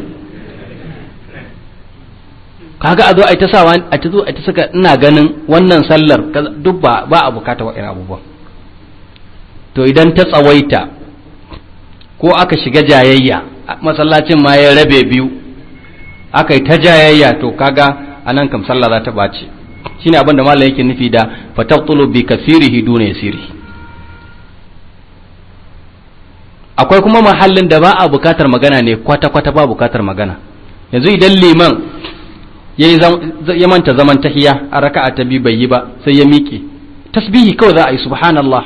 Kaga a zo a ta sawa a ta zo a ta saka ina ganin wannan sallar duk ba ba a bukata wa irin abubuwan. To idan ta tsawaita ko aka shiga jayayya, masallacin ma ya rabe biyu, aka yi ta jayayya, to kaga anan kam sallah za ta bace. Shine abin da malam yake nufi da fatabtulu bi kasirihi duna yasiri. Akwai kuma mahallin da ba a bukatar magana ne kwata kwata ba bukatar magana. Yanzu idan liman ya manta zaman tahiya a raka'a ta biyu bai yi ba, sai ya miƙe tasbihi kawai za a yi subhanallah,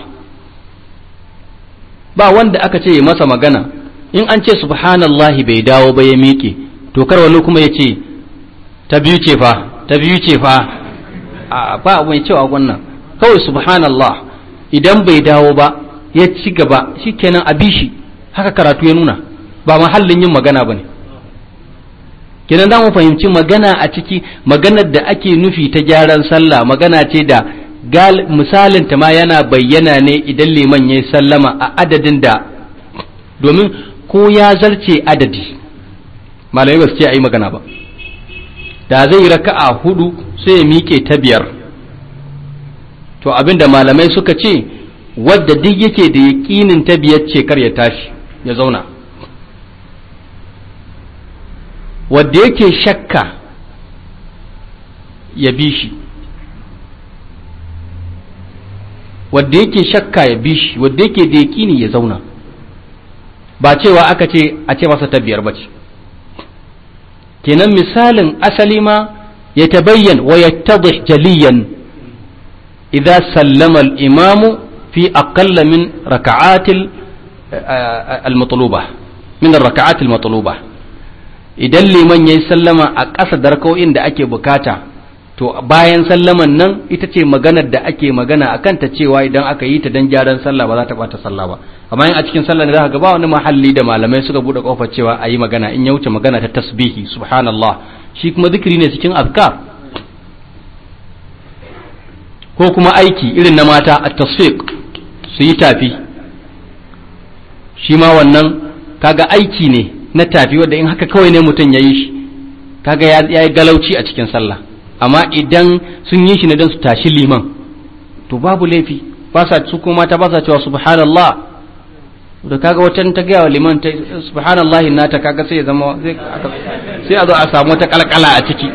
ba wanda aka ce masa magana. In an ce subhanallah bai dawo ba ya miƙe, to kar wani kuma ya ce ta biyu ce fa ta biyu ce fa a ba mai cewa wannan, kawai subhanallah. Idan bai dawo ba ya ci gaba shikenan a bishi, haka karatu ya nuna, ba mahallin yin magana bane. Kenan za mu fahimci magana a ciki, maganar da ake nufi ta gyaran sallah magana ce da misalin ta ma yana bayyana ne idan liman ya yi sallama a adadin da, domin ko ya zarce adadi malamai ba su ce a yi magana ba. Da zai yi raka'a hudu sai ya miƙe ta biyar, to abinda malamai suka ce wadda duk yake da yaƙinin ta biyar ce kar ya tashi ya zauna, wadda yake shakka ya bi shi, wadda yake shakka ya bi shi, wadda yake da yaƙini ya zauna. Ba cewa aka ce a ce masa ta biyar ba ce. Kenan misalin asali ma ya tabayyan wa yattadih jaliyan idza sallama al-imamu fi aqalla min raka'atil al-matluba min ar-raka'at al-matluba. Idan liman yayi sallama a ƙasa da raka'o'in da ake bukata, to bayan sallaman nan ita ce maganar da ake magana akan ta cewa idan aka yi ta dan gyaran sallah ba za ta bata sallah ba. Amma in a cikin sallah ne za ka ga ba wani mahalli da malamai suka bude kofar cewa a yi magana in ya wuce magana ta tasbihi subhanallah, shi kuma zikiri ne cikin azkar. Ko kuma aiki irin na mata at-tasfiq, su yi tafi, shi ma wannan kaga aiki ne na tafi wanda in haka kawai ne mutum ya yi shi kaga ya yi galauci a cikin sallah. Amma idan sun yi shi ne don su tashi liman, to babu laifi, ba sa su kuma mata ba sa cewa subhanallah, da kaga wata ta gaya wa liman ta subhanallah nata kaga sai ya zama sai a zo a samu wata kalkala a ciki.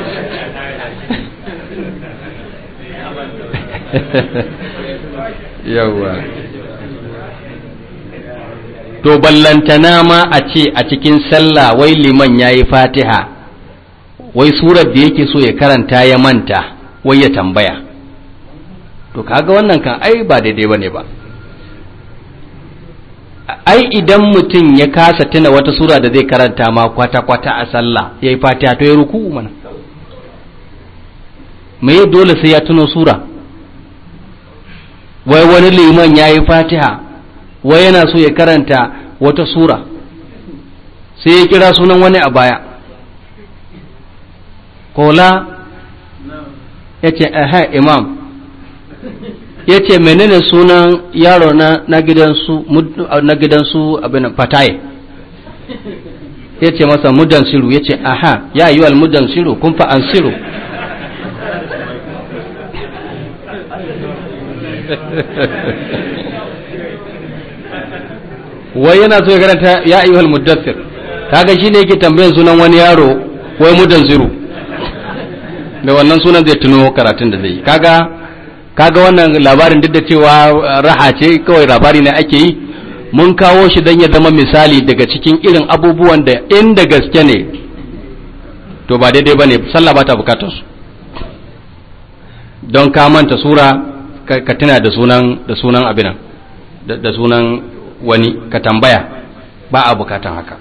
Yawwa, to ballantana ma a ce a cikin sallah wai liman yayi fatiha wai surar da yake so ya karanta ya manta wai ya tambaya, to kaga wannan kan ai ba daidai bane ba. Ai idan mutum ya kasa tuna wata sura da zai karanta ma kwata-kwata a sallah ya yi fatiha to ya ruku'u mana, me dole sai ya tuno sura? Wai wani liman ya yi fatiha wai yana so ya karanta wata sura sai ya kira sunan wani a baya, kola ya ce aha imam, ya ce menene sunan yaro na na gidansu na gidansu abin fataye, ya ce masa mudan siru, ya ce aha ya yi wal mudan siru kun fa an siru. Wai yana so ya karanta ya ayyuhal muddathir, kaga shine yake tambayan sunan wani yaro wai mudan siru, da wannan sunan zai tuno karatun da zai yi. kaga kaga wannan labarin duk da cewa raha ce kawai labari ne ake yi, mun kawo shi don ya zama misali daga cikin irin abubuwan da inda gaske ne to ba daidai bane, sallah ba ta bukatar su. Don ka manta sura ka tuna da sunan da sunan abinan da sunan wani ka tambaya, ba a bukatan haka.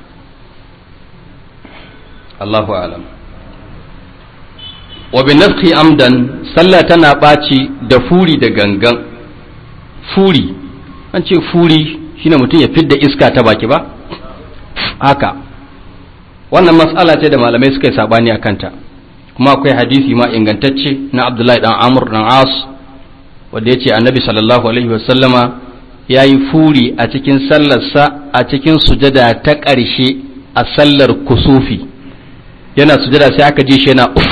Allahu a'lam. Wa bi nafhi amdan, sallah tana ɓaci da furi da gangan. Furi, an ce furi shine mutum ya fidda iska ta baki ba haka. Wannan mas'ala ce da malamai suka yi sabani a kanta, kuma akwai hadisi ma ingantacce na Abdullahi dan Amr dan As wanda yace Annabi sallallahu alaihi wasallama yayi furi a cikin sallarsa a cikin sujada ta ƙarshe a sallar kusufi. Yana sujada sai aka ji shi yana uf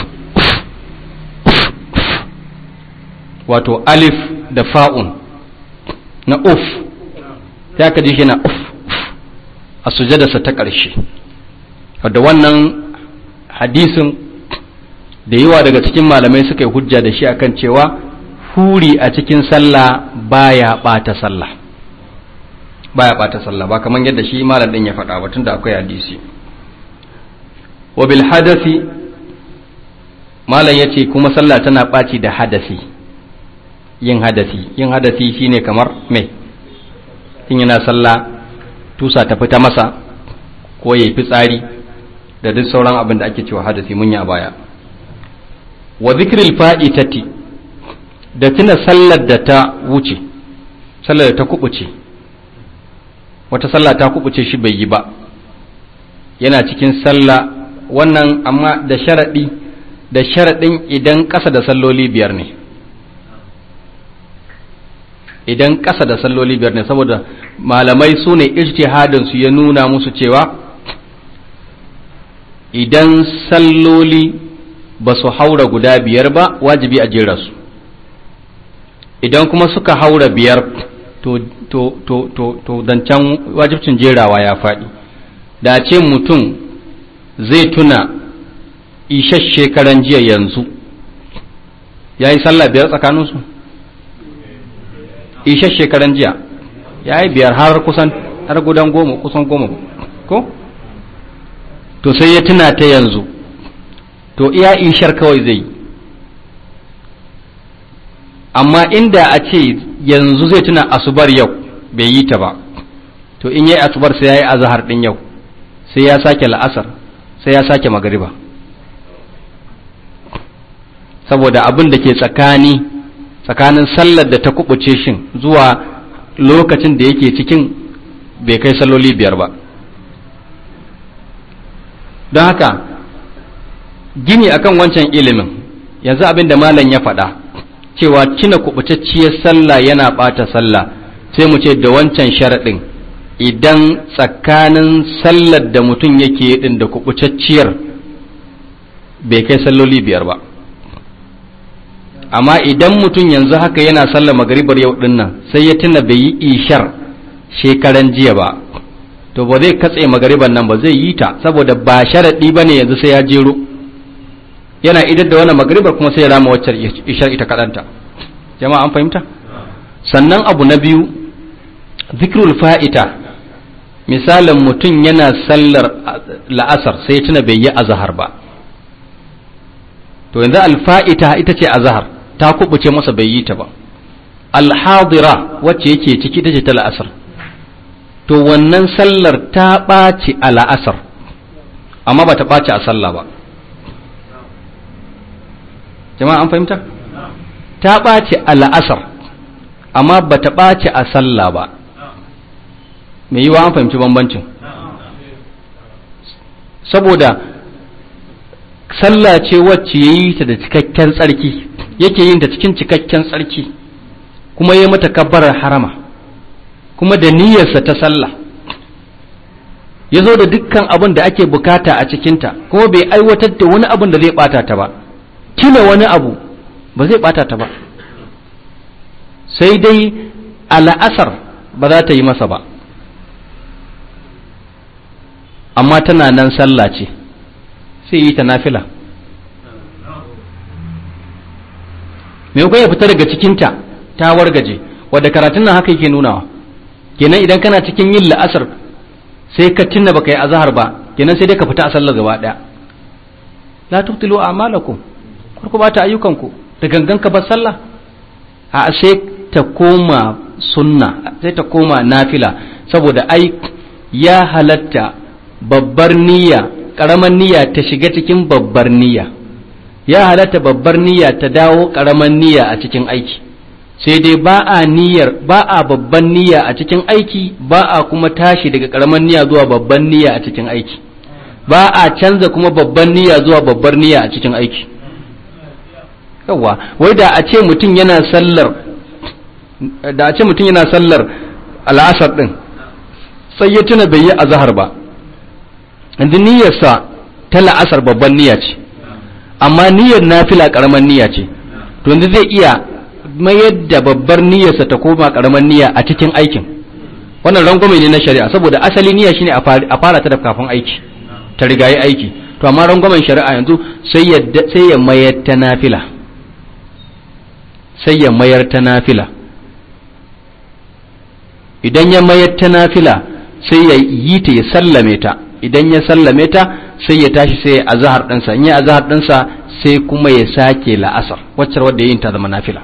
wato alif da fa'un na uf, sai aka ji shi na uf a sujadarsa ta ƙarshe. Wadda wannan hadisin da yawa daga cikin malamai suka yi hujja da shi akan cewa huri a cikin sallah baya ɓata sallah, baya ɓata sallah ba kamar yadda shi malam ɗin ya faɗa ba, tunda akwai hadisi. Wa bil hadasi, malam yace kuma sallah tana ɓaci da hadasi. Yin hadasi yin hadasi shine kamar me, in yana sallah tusa ta fita masa ko yayi fitsari da duk sauran abin da ake cewa hadasi, mun yi a baya. Wa zikril fa'itati, da tuna sallar da ta wuce, sallar da ta kubuce, wata sallah ta kubuce shi bai yi ba, yana cikin sallah wannan, amma da sharadi da sharadin idan ƙasa da salloli biyar ne, idan ƙasa da salloli biyar ne, saboda malamai su ne ijtihadin su ya nuna musu cewa idan salloli ba su haura guda biyar ba wajibi a jera su, idan kuma suka haura biyar to to to to to dancan wajibcin jerawa ya faɗi. Da ce mutum zai tuna ishar shekaran jiya yanzu ya yi sallah biyar tsakaninsu, ishar shekaran jiya ya yi biyar har kusan har gudan goma kusan goma ko, to sai ya tuna ta yanzu to iya ishar kawai zai yi. Amma inda a ce yanzu zai tuna asubar yau bai yi ta ba, to in yi asubar sai ya yi azahar ɗin yau, sai ya sake la'asar, sai ya sake magariba, saboda abin da ke tsakani tsakanin sallar da ta kubuce shin zuwa lokacin da yake cikin bai kai salloli biyar ba. Don haka gini akan wancan ilimin, yanzu abin da malam ya faɗa cewa cina kubutacciyar sallah yana ɓata sallah, sai mu ce da wancan sharaɗin idan tsakanin sallar da mutum yake din da kubutacciyar bai kai salloli biyar ba. Amma idan mutum yanzu haka yana sallar magaribar yau din nan sai ya tuna bai yi ishar shekaran jiya ba, to ba zai katse magariban nan ba, zai yi ta, saboda ba sharaɗi ba ne yanzu sai ya jero, yana idar da wannan magaribar kuma sai ya rama waccar ishar ita kaɗanta. Jama'a an fahimta? Sannan abu na biyu, zikrul fa'ita, misalin mutum yana sallar la'asar sai ya tuna bai yi azahar ba, to yanzu alfa'ita ita ce azhar ta kubuce masa bai yi ta ba. Alhadira wacce yake ciki ita ce ta la'asar, to wannan sallar ta ɓaci a la'asar amma ba ta ɓaci a sallah ba. Jama'a an fahimta? Ta ɓaci a la'asar amma ba ta ɓaci a sallah ba. Me yiwa an fahimci bambancin? Saboda sallah ce wacce ya yi ta da cikakken tsarki, yake yin ta cikin cikakken tsarki, kuma ya mata kabbarar harama, kuma da niyyarsa ta sallah, ya zo da dukkan abin da ake bukata a cikinta, kuma bai aiwatar da wani abin da zai bata ta ba, tuna wani abu ba zai bata ta ba, sai dai a la'asar ba za ta yi masa ba, amma tana nan sallah ce, sai yi ta nafila. Me kuwa ya fita daga cikinta ta wargaje, wadda karatun nan haka yake nunawa. Kenan idan kana cikin yin la'asar sai ka tunna baka yi azhar ba, kenan sai dai ka fita a sallar gaba daya. La tubtilu a'malakum, kar ku bata ayyukanku da gangan ka bar sallah. A sai ta koma sunna, sai ta koma nafila, saboda ai ya halatta babbar niyya, karamar niyya ta shiga cikin babbar niyya, ya halatta babbar niyya ta dawo karamar niyya a cikin aiki, sai dai ba a niyyar, ba a babban niyya a cikin aiki, ba a kuma tashi daga karamar niyya zuwa babban niyya a cikin aiki, ba a canza kuma babban niyya zuwa babbar niyya a cikin aiki. Yawa, wai da a ce mutum yana sallar, da a ce mutum yana sallar al'asar din, sai ya tuna bai yi azhar ba, inda niyyarsa ta la'asar babban niyya ce, amma niyyar nafila karamar niyya ce, to yanzu zai iya mayar da babbar niyyarsa ta koma karamar niyya a cikin aikin. Wannan rangwame ne na shari'a, saboda asali niyya shine a fara ta da kafin aiki, ta rigayi aiki, to amma rangwamen shari'a yanzu sai ya sai ya mayar ta nafila, sai ya mayar ta nafila. Idan ya mayar ta nafila sai ya yi ta ya sallame ta, idan ya sallame ta sai ya tashi sai ya azhar ɗinsa, in ya azhar ɗinsa sai kuma ya sake la'asar, wacce wadda yin ta zama nafila.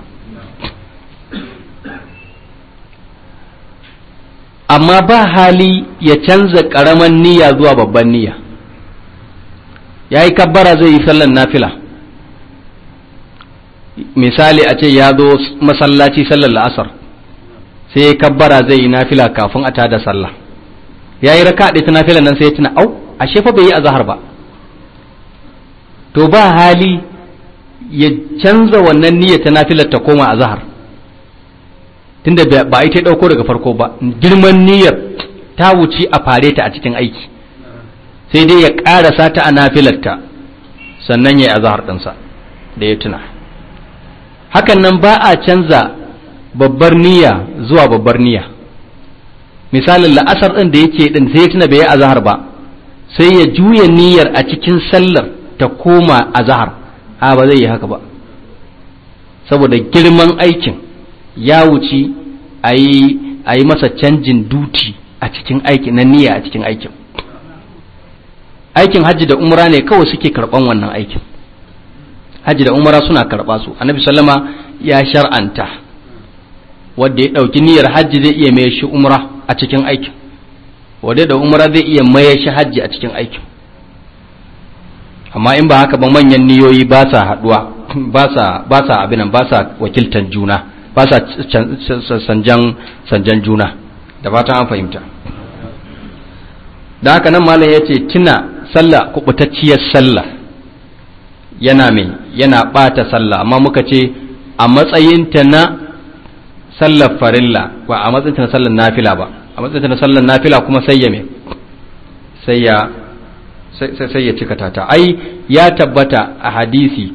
Amma ba hali ya canza ƙaraman niyya zuwa babban niyya. Ya yi kabbara zai yi sallan nafila, misali a ce ya zo masallaci sallar la'asar, sai ya kabbara zai yi nafila kafin a tada sallah. Ya yi raka ɗaya ta nafilan nan sai ya tuna, au ashe fa bai yi azhar ba, to ba hali ya canza wannan niyyar ta nafilar ta koma azhar, tunda ba a yi ta ɗauko daga farko ba, girman niyyar ta wuce a fare ta a cikin aiki, sai dai ya ƙarasa ta a nafilarta sannan ya yi azhar ɗinsa da ya tuna. Hakan nan ba a canza babbar niyya zuwa babbar niyya. Misalin la'asar ɗin da yake ɗin sai ya tuna bai yi azhar ba, sai ya juya niyyar a cikin sallar ta koma azhar, a ba zai yi haka ba, saboda girman aikin ya wuce a yi masa canjin duti a cikin aikin na niyya a cikin aikin. Aikin hajji da umra ne kawai suke karɓan wannan aikin, hajji da umra suna karɓa su. Annabi sallama ya shar'anta wanda ya ɗauki niyyar hajji zai iya mai shi umra a cikin aikin, wadda da umra zai iya maye shi hajji a cikin aikin. Amma in ba haka ba manyan niyoyi ba sa haduwa, ba sa ba sa abinan ba sa wakiltan juna, ba sa sanjan sanjan juna, da fatan an fahimta. Da haka nan malam yace tuna sallah, kubutacciyar sallah yana mai yana bata sallah, amma muka ce a matsayinta na sallar farilla ba a matsayinta na sallar nafila ba. A matsayin na sallar nafila kuma sai ya me sai ya sai ya cika ta. Ai ya tabbata a hadisi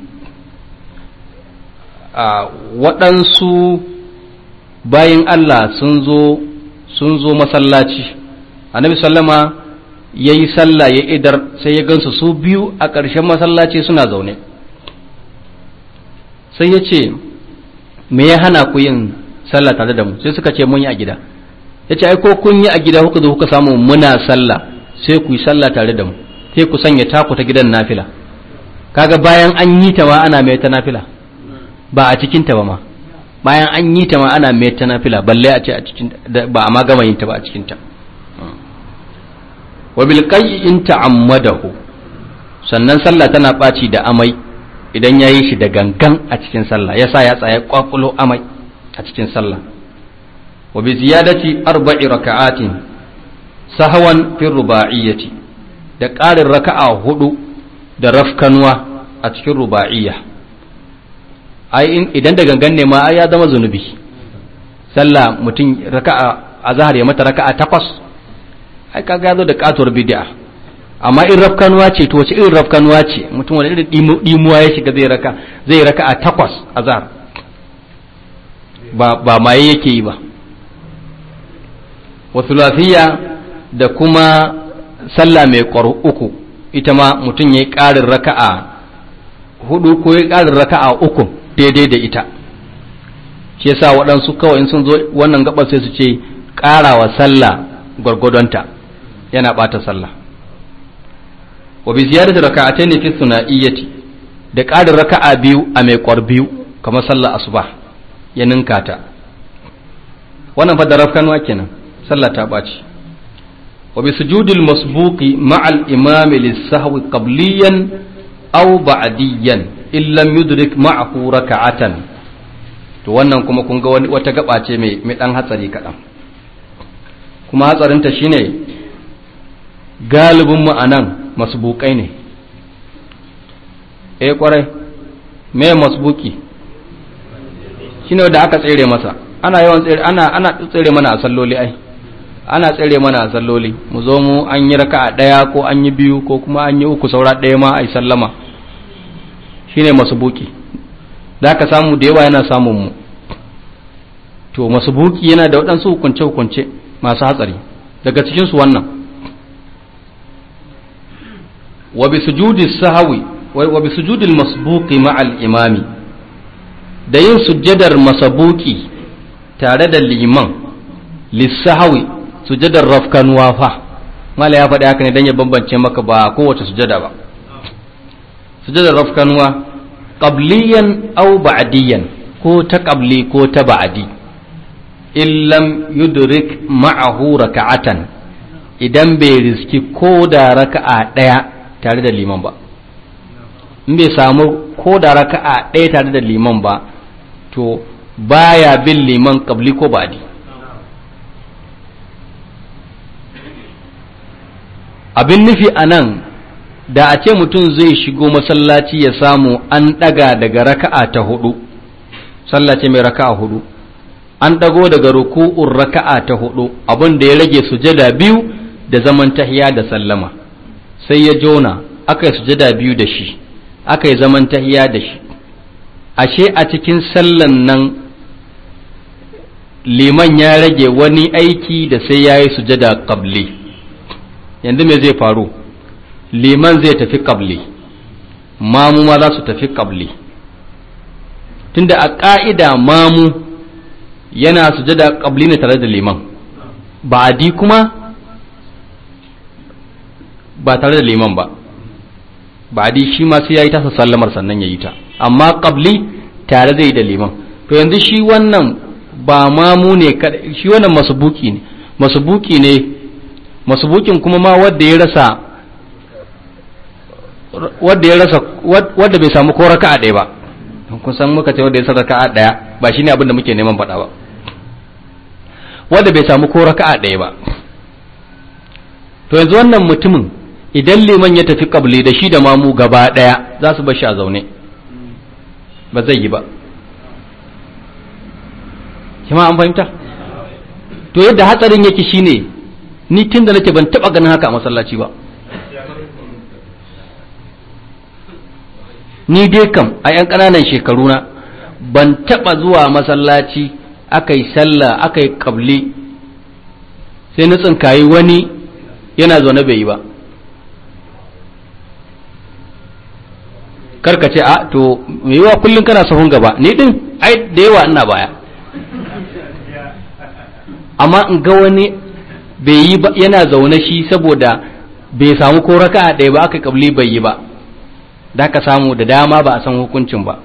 a waɗansu bayin Allah sun zo sun zo masallaci, annabi sallama ya yi sallah ya idar sai ya gansu su biyu a ƙarshen masallaci suna zaune, sai ya ce me ya hana ku yin sallah tare da mu? Sai suka ce mun yi a gida. Ya ce ai ko kun yi a gida kuka zo kuka samu muna sallah sai ku yi sallah tare da mu, sai ku sanya taku ta gidan nafila. kaga bayan an yi ta ma ana mai ta nafila ba a cikin ta ba ma bayan an yi ta ma ana mai ta nafila balle a ce a cikin ba a ma gama yin ta ba a cikin ta wa bil qayyin ta'ammadahu sannan sallah tana baci da amai idan yayi shi da gangan a cikin sallah yasa ya tsaya kwakulo amai a cikin sallah wa bi ziyadati arba'i raka'atin sahwan fi ruba'iyyati da ƙarin raka'a hudu da rafkanwa a cikin ruba'iyya ai idan da gangan ne ma ya zama zunubi sallah mutum raka'a azhar ya mata raka'a takwas ai kaga yazo da katuwar bid'a amma in rafkanwa ce to wace irin rafkanwa ce mutum wani irin dimuwa ya shiga zai raka zai raka'a takwas azhar ba ba mai yake yi ba wa thulathiyya da kuma sallah mai ƙwar uku ita ma mutum ya yi ƙarin raka'a hudu ko ya yi ƙarin raka'a uku daidai da ita shi yasa waɗansu kawai in sun zo wannan gabar sai su ce ƙarawa sallah gwargwadonta yana ɓata sallah wa bi ziyadati raka'atayn fi thuna'iyyati da ƙarin raka'a biyu a mai ƙwar biyu kamar sallah asuba ya ninka ta wannan fa da rafkanwa kenan sallah ta ɓaci وبسجود المسبوق مع الإمام للسهو قبليا أو بعديا إن لم يدرك معه ركعة to wannan kuma kun ga wata gaba ce mai mai dan hatsari kaɗan kuma hatsarinta shine galibin mu anan masbukai ne eh kwarai me masbuki shine da aka tsere masa ana yawan tsere ana ana tsere mana a salloli ai ana tsere mana a salloli mu zo mu an yi raka'a daya ko an yi biyu ko kuma an yi uku saura daya ma ai sallama shine masbuki zaka samu da yawa yana samun mu to masbuki yana da waɗansu hukunce hukunce masu hatsari daga cikin su wannan wa bi sujudi sahwi wa bi sujudil masbuqi ma'al imami da yin sujjadar masabuki tare da liman lissahawi sujadar rafkanuwa fa mala ya faɗi haka ne don ya bambance maka ba kowace sujada ba sujadar rafkanuwa qabliyan aw ba'diyan ko ta qabli ko ta ba'di illam yudrik ma'ahu raka'atan idan bai riski ko da raka'a daya tare da liman ba in bai samu ko da raka'a daya tare da liman ba to baya bin liman qabli ko ba'di abin nufi a nan da a ce mutum zai shigo masallaci ya samu an ɗaga daga raka'a ta hudu sallace mai raka'a hudu an ɗago daga ruku'un raka'a ta hudu abin da ya rage sujada biyu da zaman tahiya da sallama sai ya jona aka yi sujada biyu da shi aka yi zaman tahiya da shi ashe a cikin sallan nan liman ya rage wani aiki da sai ya yi sujada qabli yanzu me zai faru liman zai tafi qabli mamu ma za su tafi qabli tunda a ƙa'ida mamu yana sujada qabli ne tare da liman ba'adi kuma ba tare da liman ba ba'adi shi ma sai yayi tasa sallamar sannan yayi ta amma qabli tare zai da liman to yanzu shi wannan ba mamu ne shi wannan masubuki ne masubuki ne masubukin kuma ma wanda ya rasa wanda ya rasa wanda bai samu ko raka'a ɗaya ba kun san muka ce wanda ya rasa raka'a ɗaya ba shine abin da muke neman faɗa ba wanda bai samu ko raka'a ɗaya ba to yanzu wannan mutumin idan liman ya tafi kabli da shi da mamu gaba ɗaya za su bar shi a zaune ba zai yi ba kuma an fahimta to yadda hatsarin yake shine ni tun da nake ban taba ganin haka a masallaci ba ni dai kam a yan ƙananan shekaru na ban taba zuwa masallaci aka yi sallah aka yi kabli sai na tsinkayi wani yana zaune bai yi ba karka ce a to me yiwa kullum kana sahun gaba ni din ai da yawa ina baya amma in ga wani bai yi ba yana zaune shi saboda bai samu ko raka'a ɗaya ba aka kabli bai yi ba da ka samu da dama ba a san hukuncin ba.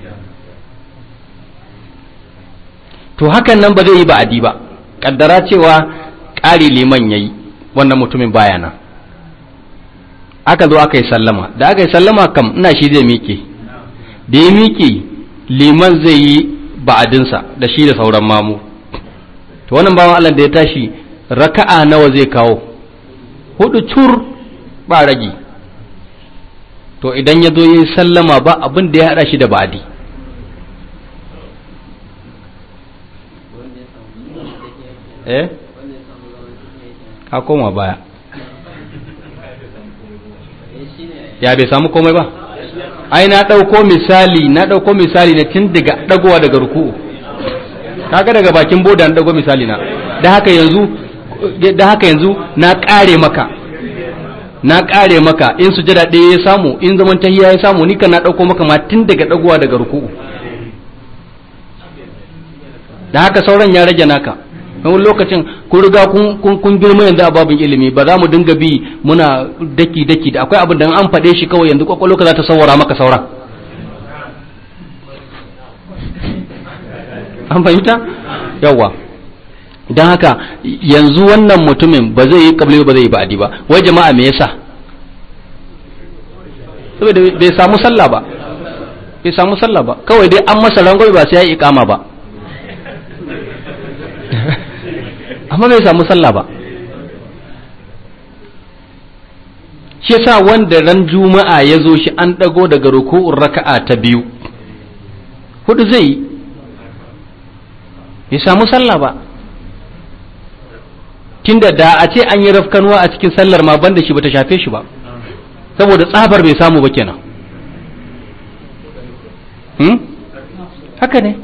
To hakan nan ba zai yi ba'adi ba, kaddara cewa ƙari liman yayi wannan mutumin baya nan, aka zo aka yi sallama, da aka yi sallama kam ina shi zai miƙe, da ya miƙe liman zai yi ba'adinsa da shi da sauran mamu. To wannan bawan Allah da ya tashi raka'a nawa zai kawo? Hudu cur ba ragi. To idan ya zo yi sallama ba abin da ya haɗa shi da ba'adi. eh ka koma baya ya bai samu komai ba. Ai na ɗauko misali na ɗauko misali na tun daga ɗagowa daga ruku'u, kaga daga bakin boda na ɗago misali na, da haka yanzu da haka yanzu na ƙare maka na ƙare maka in sujada ɗaya ya samu, in zaman tahiyya ya samu, ni kan na ɗauko maka ma tun daga ɗagowa daga ruku'u, da haka sauran ya rage naka. wani lokacin kun riga kun girma yanzu a babin ilimi, ba za mu dinga bi muna daki daki da akwai abin da an faɗe shi kawai yanzu kwakwalwa ka za ta saurara maka sauran. An fahimta? Yawa. Don haka yanzu wannan mutumin ba zai yi kabli ba zai yi ba'adi ba. Wai jama'a me yasa? Saboda bai samu sallah ba. Bai samu sallah ba. Kawai dai an masa rangwai ba sai ya yi ikama ba. Amma bai samu sallah ba. Shi yasa wanda ran juma'a ya zo shi an dago daga ruku'ur raka'a ta biyu hudu zai yi, bai samu sallah ba. Tunda da a ce an yi rafkanuwa a cikin sallar ma banda shi bata shafe shi ba, saboda tsabar bai samu ba kenan. hmm? Haka ne.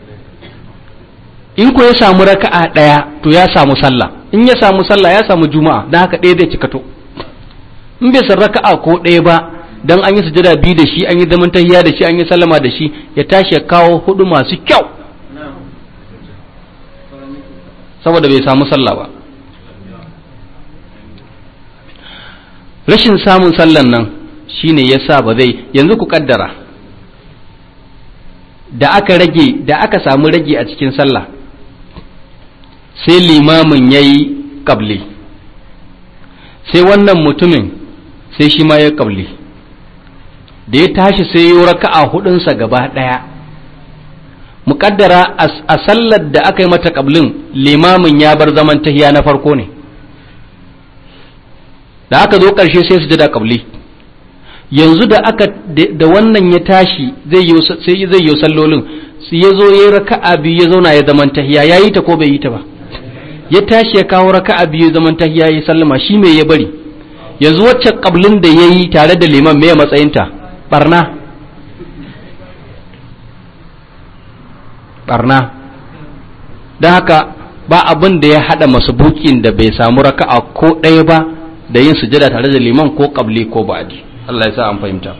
In ko ya samu raka'a ɗaya to ya samu sallah, in ya samu sallah ya samu juma'a, don haka ɗaya zai cikato. In bai san raka'a ko ɗaya ba, dan an yi sujada biyu da shi, an yi zaman tahiyya da shi, an yi sallama da shi, ya tashi ya kawo hudu masu kyau, saboda bai samu sallah ba. Rashin samun sallan nan shine yasa ba zai, yanzu ku kaddara da aka rage da aka samu rage a cikin sallah, sai limamin ya yi ƙabli, sai wannan mutumin sai shi ma ya ƙabli, da ya tashi sai ya raka'a hudunsa gaba ɗaya. Muƙaddara a sallar da aka yi mata ƙablin limamin ya bar zaman tahiya na farko ne, da aka zo ƙarshe sai su jada ƙabli. Yanzu da aka da wannan ya tashi zai yi sai zai yi sallolin, sai ya zo ya raka'a biyu ya zauna ya zaman tahiya, yayi ta ko bai yi ta ba? Ya tashi ya kawo raka'a biyu zaman tahiyya ya sallama, shi me ya bari? Yanzu wacce qablin da yayi tare da liman me matsayinta? Barna. Barna. Dan haka ba abin da ya hada masbukin da bai samu raka'a ko ɗaya ba da yin sujada tare da liman ko qabli ko ba'di. Allah ya sa an fahimta.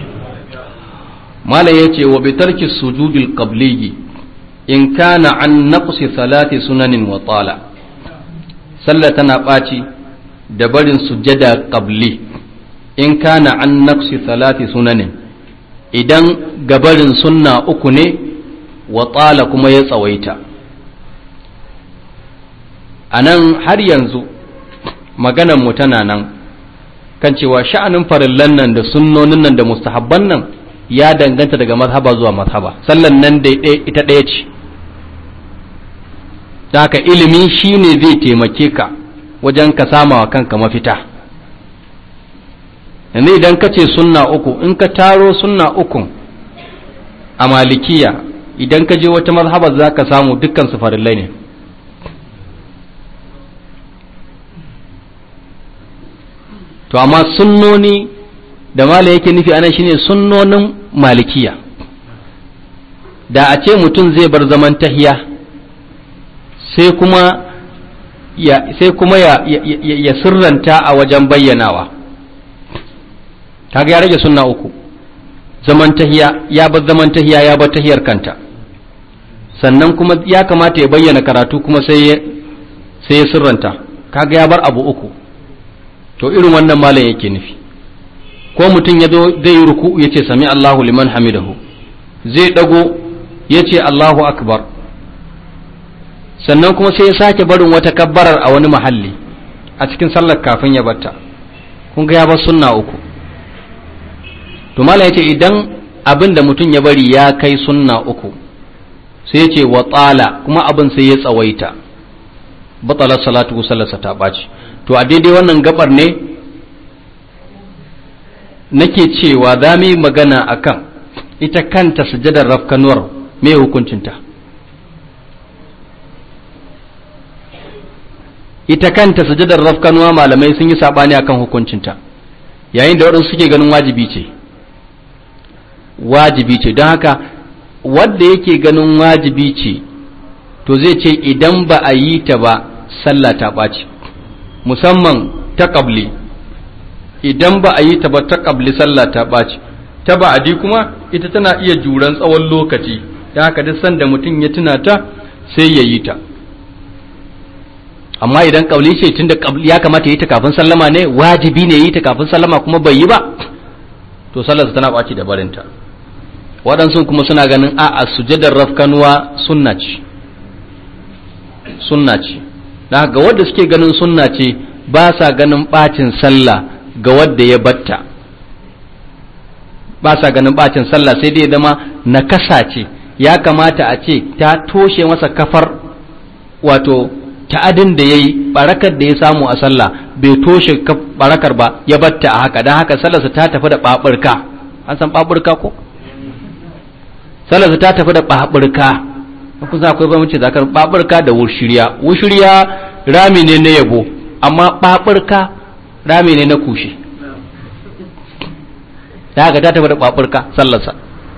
Mala yace wa bi tarki sujudil qabliyyi in kana an naqsi salati sunanin wa tala. Sallah tana ɓaci da barin sujjada ƙabli in kana an naqsi salati sunanin, idan gabarin sunna uku ne wa tsala kuma ya tsawaita. A nan har yanzu maganan mu tana nan kan cewa sha'anin farillan nan da sunnonin nan da mustahabban nan ya danganta daga mazhaba zuwa mazhaba. Sallan nan da ita ɗaya ce. Da haka ilimi shine zai taimake ka wajen ka sama wa kanka mafita. Yanzu idan ka ce sunna uku, in ka taro sunna ukun a malikiya, idan ka je wata mazhabar za ka samu dukkan su farillai ne. To amma sunnoni da mala yake nufi ana shine sunnonin malikiya. Da a ce mutum zai bar zaman tahiya sai kuma ya sai kuma ya, ya, ya, ya sirranta a wajen bayyanawa, kaga ya rage sunna uku. Zaman tahiya ya bar zaman tahiya ya bar tahiyar kanta, sannan kuma ya kamata ya bayyana karatu kuma sai ya sai ya sirranta, kaga ya bar abu uku. To irin wannan malam yake nufi, ko mutum ya zo zai yi ruku'u ya ce sami Allahu liman hamidahu, zai dago ya ce Allahu akbar, sannan kuma sai ya sake barin wata kabbarar a wani mahalli a cikin sallar kafin ya batta, kun ga ya bar sunna uku. To mala yace idan abin da mutum ya bari ya kai sunna uku sai ya ce wa tsala kuma abin sai ya tsawaita, batala salatu sallarsa ta ɓaci. To a daidai wannan gabar ne nake cewa za mu yi magana akan ita kanta sujadar rafkanuwar me hukuncinta. Ita kanta sujadar rafkanuwa malamai sun yi sabani akan hukuncinta, yayin da waɗansu suke ganin wajibi ce wajibi ce don haka wanda yake ganin wajibi ce to zai ce idan ba a yi ta ba sallah ta ɓaci, musamman ta ƙabli. Idan ba a yi ta ba ta ƙabli sallah ta ɓaci, ta ba'adi kuma ita tana iya juran tsawon lokaci, don haka duk sanda mutum ya tuna ta sai ya yi ta. Amma idan ƙabli ce tunda ya kamata yi ta kafin sallama ne, wajibi ne yi ta kafin sallama kuma bai yi ba, to sallarsa tana ɓaci da barinta. Waɗansu kuma suna ganin a'a sujadar rafkanuwa sunna ce sunna ce da ga wanda suke ganin sunna ce ba sa ganin ɓacin sallah ga wanda ya batta, ba sa ganin ɓacin sallah, sai dai zama nakasa ce, ya kamata a ce ta toshe masa kafar wato ta'adin da ya yi, barakar da ya samu a sallah bai toshe barakar ba ya batta a haka, don haka sallarsa ta tafi da ɓaɓurka. An san ɓaɓurka ko? Sallarsa ta tafi da ɓaɓurka. Kun san akwai bambanci zakar ɓaɓurka da wushiriya. Wushiriya rami ne na yabo, amma ɓaɓurka rami ne na kushe. Da haka ta tafi da ɓaɓurka sallarsa.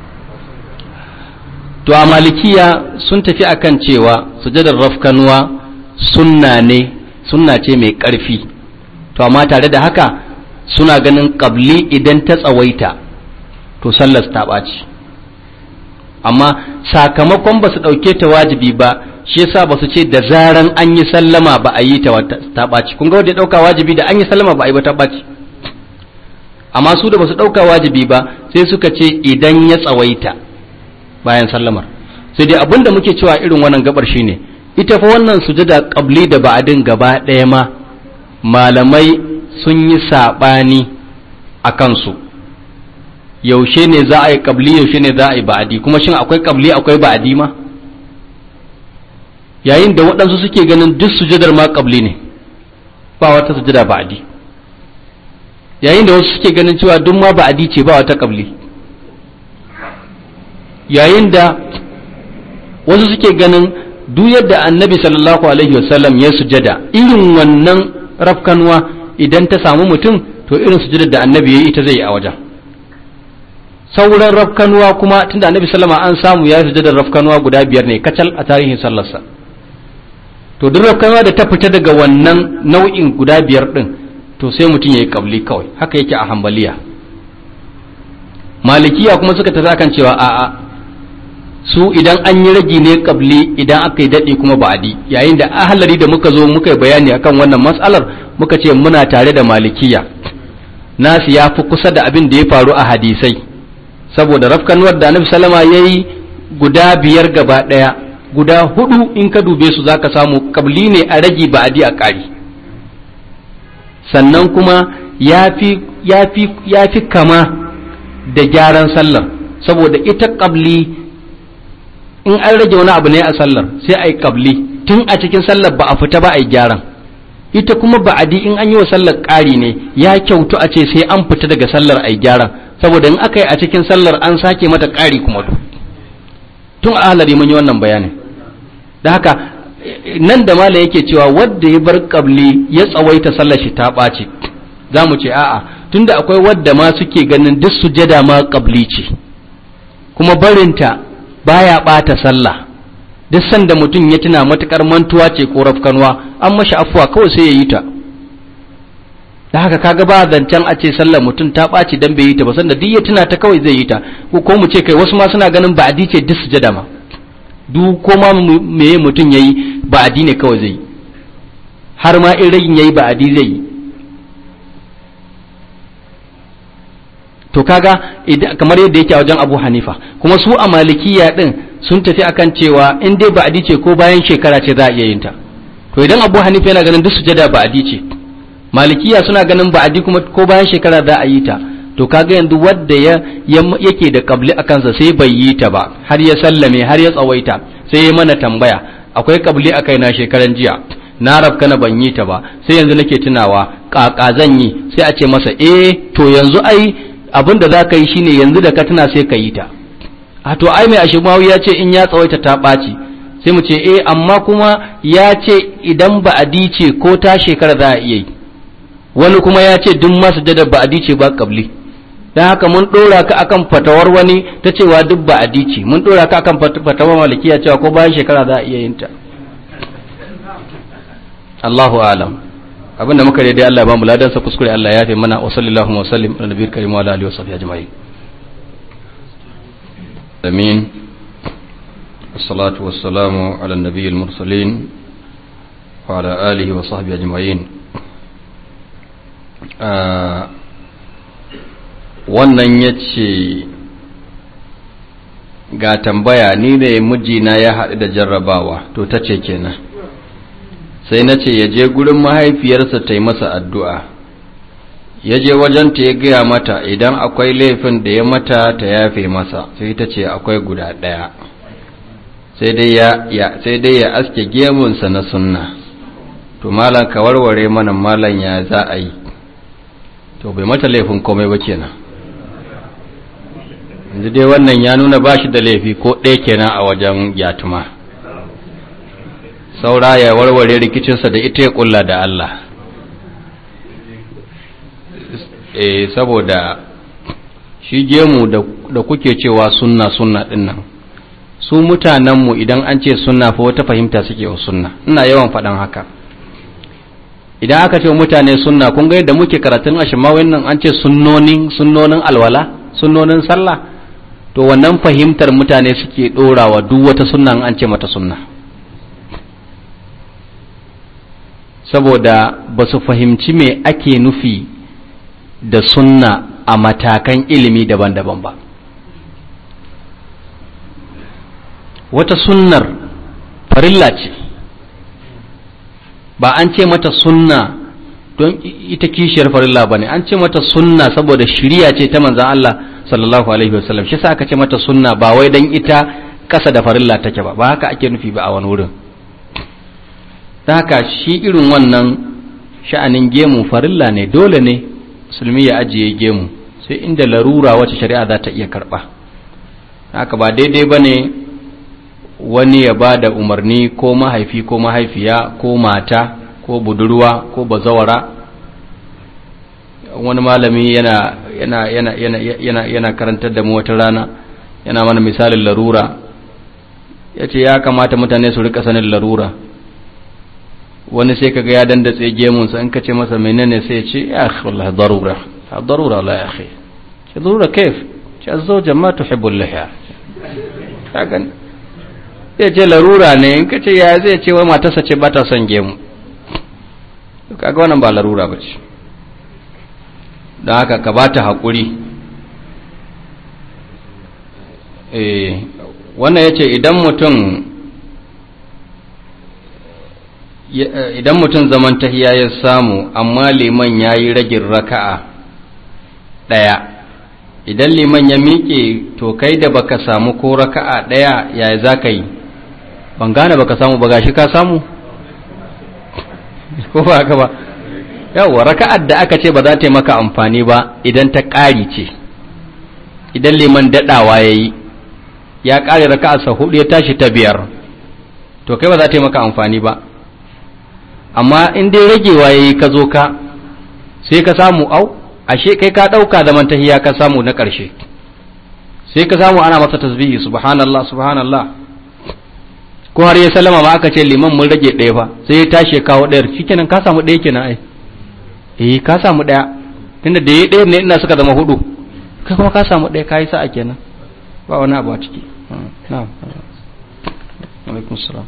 To a malikiya sun tafi akan cewa sujadar rafkanuwa sunna ne, sunna ce mai ƙarfi. To amma tare da haka suna ganin ƙabli idan ta tsawaita to sallar ta ɓaci. Amma sakamakon ba su ɗauke ta wajibi ba, shi yasa ba su ce da zaran an yi sallama ba a yi ta ta ɓaci. Kun ga wanda ya ɗauka wajibi da an yi sallama ba a yi ba ta ɓaci. Amma su da ba su ɗauka wajibi ba sai suka ce idan ya tsawaita bayan sallamar. Sai dai abin da muke cewa irin wannan gabar shine ita fa wannan sujada qabli da ba'adin gaba ɗaya ma malamai sun yi saɓani a kansu. Yaushe ne za a yi qabli, yaushe ne za a yi ba'adi, kuma shin akwai qabli akwai ba'adi ma? Yayin da waɗansu suke ganin duk sujadar ma qabli ne, ba wata sujada ba'adi. Yayin da wasu suke ganin cewa duk ma ba'adi ce ba wata qabli. Yayin da wasu suke ganin duk yadda annabi sallallahu alaihi wasallam ya sujada irin wannan rafkanwa idan ta samu mutum to irin sujadar da annabi ya yi ita zai yi a wajen. Sauran rafkanuwa kuma tunda annabi sallama an samu ya sujadar rafkanuwa guda biyar ne kacal a tarihin sallarsa. To duk rafkanuwa da ta fita daga wannan nau'in guda biyar din to sai mutum ya yi qabli kawai, haka yake a Hanbaliya. Malikiya kuma suka tafi akan cewa a'a su idan an yi ragi ne qabli, idan aka yi daɗe kuma ba'adi. Yayin da ahlari da muka zo muka yi bayani akan wannan mas'alar muka ce muna tare da Malikiya, nasu ya fi kusa da abin da ya faru a hadisai, saboda rafkanuwar da annabi sallama ya yi guda biyar gaba ɗaya, guda hudu in ka dube su zaka samu qabli ne a ragi ba'adi a ƙari. Sannan kuma ya fi kama da gyaran sallar, saboda ita qabli in an rage wani abu ne a sallar sai a yi qabli tun a cikin sallar ba a fita ba a yi gyaran. Ita kuma ba'adi in an yi wa sallar ƙari ne ya kyautu a ce sai an fita daga sallar a yi gyaran, saboda in aka yi a cikin sallar an sake mata ƙari kuma tun a halari mun yi wannan bayanin. Da haka nan da mala yake cewa wadda ya bar qabli ya tsawaita sallar shi ta ɓaci, za mu ce a'a tunda akwai wadda ma suke ganin duk sujada ma qabli ce kuma barinta baya ɓata sallah, duk sanda mutum ya tuna matukar mantuwa ce ko rafkanwa an mashi afuwa kawai sai ya yi ta. Da haka kaga ba zancen a ce sallar mutum ta ɓaci dan bai yi ta ba, sanda duk ya tuna ta kawai zai yi ta. Ko mu ce kai wasu ma suna ganin ba'adi ce duk sujada ma, duk ko ma meye mutum yayi ba'adi ne kawai zai yi, har ma in ragin yayi ba'adi zai yi. to kaga kamar yadda yake a wajen Abu Hanifa, kuma su a Malikiya din sun tafi akan cewa in dai ba'adi ce ko bayan shekara ce za a iya yin ta. To idan Abu Hanifa yana ganin duk sujada ba'adi ce, Malikiya suna ganin ba'adi kuma ko bayan shekara za a yi ta, to kaga yanzu wanda ya yake da kabli a kansa sai bai yi ta ba har ya sallame har ya tsawaita, sai ya mana tambaya akwai kabli a kaina shekaran jiya na rabka na ban yi ta ba, sai yanzu nake tunawa kaka zan yi, sai a ce masa eh to yanzu ai abin da za ka yi shine yanzu da ka tuna sai ka yi ta. A to ai mai ashimawi ya ce in ya tsawaita ta ɓaci, sai mu ce eh amma kuma ya ce idan ba'adi ce ko ta shekara za a iya yi, wani kuma ya ce duk masu jada ba'adi ce ba kabli. Dan haka mun dora ka akan fatawar wani ta cewa duk ba'adi ce, mun dora ka akan fatawar Malikiya cewa ko bayan shekara za a iya yin ta. Allahu a'lam. Abinda muka daidai Allah ya ba mu ladan sa, kuskure Allah ya yafe mana. Wa sallallahu wa sallim ala nabiyil karim wa ala alihi wa sahbihi ajma'in. Amin. Wassalatu wassalamu ala nabiyil mursalin wa ala alihi wa sahbihi ajma'in. Wannan yace ga tambaya, ni ne mijina ya haɗu da jarrabawa, to tace kenan. Sai na ce ya je gurin mahaifiyarsa ta yi masa addu'a, ya je wajenta ya gaya mata idan akwai laifin da ya mata ta yafe masa, sai ta ce akwai guda ɗaya, sai dai ya aske gemunsa na sunna. To malam ka warware mana malam ya za a yi. To bai mata laifin komai ba kenan, yanzu dai wannan ya nuna ba shi da laifi ko ɗaya kenan a wajen yatuma. Saura ya warware rikicinsa da ita ya kulla da Allah. Eh saboda shi gemu da, da kuke cewa sunna sunna din nan, su mutanenmu idan an ce sunna fa wata fahimta suke wa sunna. Ina yawan faɗan haka. Idan aka ce mutane sunna, kun ga yadda muke karatun ashimawin nan an ce sunnonin sunnonin alwala, sunnonin sallah, to wannan fahimtar mutane suke ɗorawa duk wata sunna an ce mata sunna. Saboda ba su fahimci me ake nufi da sunna a matakan ilimi daban-daban ba. Wata sunnar farilla ce, ba an ce mata sunna don ita kishiyar farilla ba ne, an ce mata sunna saboda shiriya ce ta manzan Allah sallallahu alaihi wasallam, shi sa aka ce mata sunna ba wai don ita kasa da farilla take ba, ba haka ake nufi ba a wani wurin. Da haka shi irin wannan sha'anin gemu farilla ne, dole ne musulmi ya ajiye gemu sai inda larura wacce shari'a za ta iya karɓa. Haka ba daidai ba ne wani ya ba da umarni ko mahaifi ko mahaifiya ko mata ko budurwa ko bazawara. Wani malami yana, yana, yana, yana, yana, yana karantar da mu wata rana, yana mana misalin larura, ya ce ya kamata mutane su rika sanin larura. Wani sai kaga ya dandatse gemunsa, in ka ce masa menene sai ya ce ya akhi wallahi darura, darura la ya akhi, ce darura kaif, ce azwaj ma tuhibbu al-lihya, kaga sai ce larura ne, in ka ce ya zai ce wai matarsa ce ba ta son gemu, kaga wannan ba larura bace. Dan haka ka bata hakuri. Eh wannan yace idan mutum idan mutum zaman tahiya ya samu amma liman ya yi ragin raka'a ɗaya, idan liman ya miƙe to kai da baka samu ko raka'a ɗaya yaya za ka yi? Ban gane baka samu ba, gashi ka samu ko ba haka ba? Yawwa, raka'ar da aka ce ba za ta yi maka amfani ba idan ta ƙari ce, idan liman daɗawa ya yi ya ƙare raka'arsa hudu ya tashi ta biyar, to kai ba za ta yi maka amfani ba. Amma in dai ragewa yayi ka zo ka sai ka samu au ashe kai ka dauka zaman tahiyya ka samu na karshe, sai ka samu ana masa tasbihi subhanallah subhanallah, ko har ya sallama ma aka ce liman mun rage ɗaya fa, sai ya tashi ya kawo ɗayar, shikenan ka samu ɗaya kenan ai. Eh ka samu ɗaya, tunda da yayi ɗaya ne ina suka zama hudu, kai kuma ka samu ɗaya, kai sa'a kenan, ba wani abu a ciki. Na'am. Alaikum salam.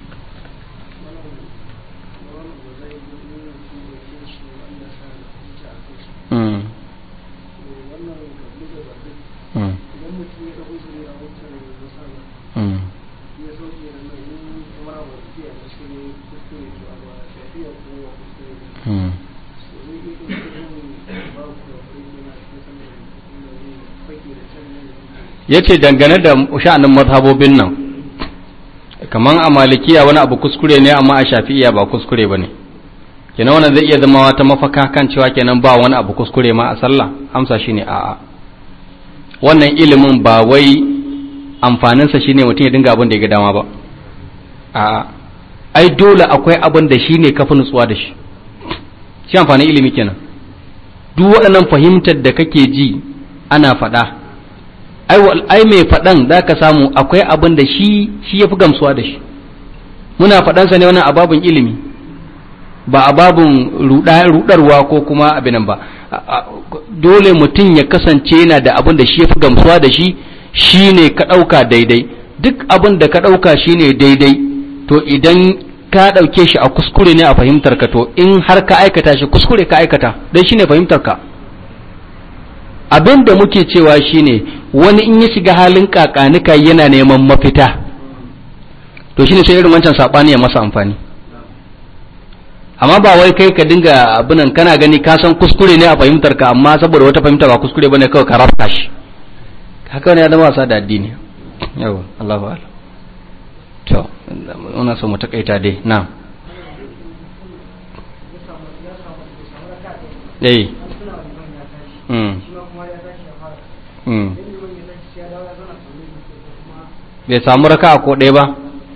yace dangane da sha'anin mazhabobin nan kaman a malikiya wani abu kuskure ne amma a shafi'iya ba kuskure bane kenan wannan zai iya zama wata mafaka kan cewa kenan ba wani abu kuskure ma a sallah amsa shine a'a wannan ilimin ba wai amfaninsa shine mutum ya dinga abin da ya ga dama ba a'a ai dole akwai abin da shine kafi nutsuwa da shi shi amfanin ilimi kenan duk waɗannan fahimtar da kake ji ana faɗa ai mai faɗan za ka samu akwai abin da shi shi ya fi gamsuwa da shi muna faɗansa ne wannan ababin ilimi ba ababin rudarwa ko kuma abinan ba dole mutum ya kasance yana da abin da shi ya fi gamsuwa da shi shi ne ka ɗauka daidai duk abin da ka ɗauka shi ne daidai to idan ka ɗauke shi a kuskure ne a fahimtar ka to in har ka aikata shi kuskure ka aikata don shi ne fahimtar ka abin da muke cewa shine wani in ya shiga halin kakanika yana neman mafita to shine sai irin wancan sabani ya masa amfani amma ba wai kai ka dinga abinan kana gani ka san kuskure ne a fahimtar ka amma saboda wata fahimta ba kuskure bane kawai ka rafta shi haka ne ya zama wasa da addini yau Allahu a'lam to muna so mu takaita dai na eh mm bai samu raka ko ɗaya ba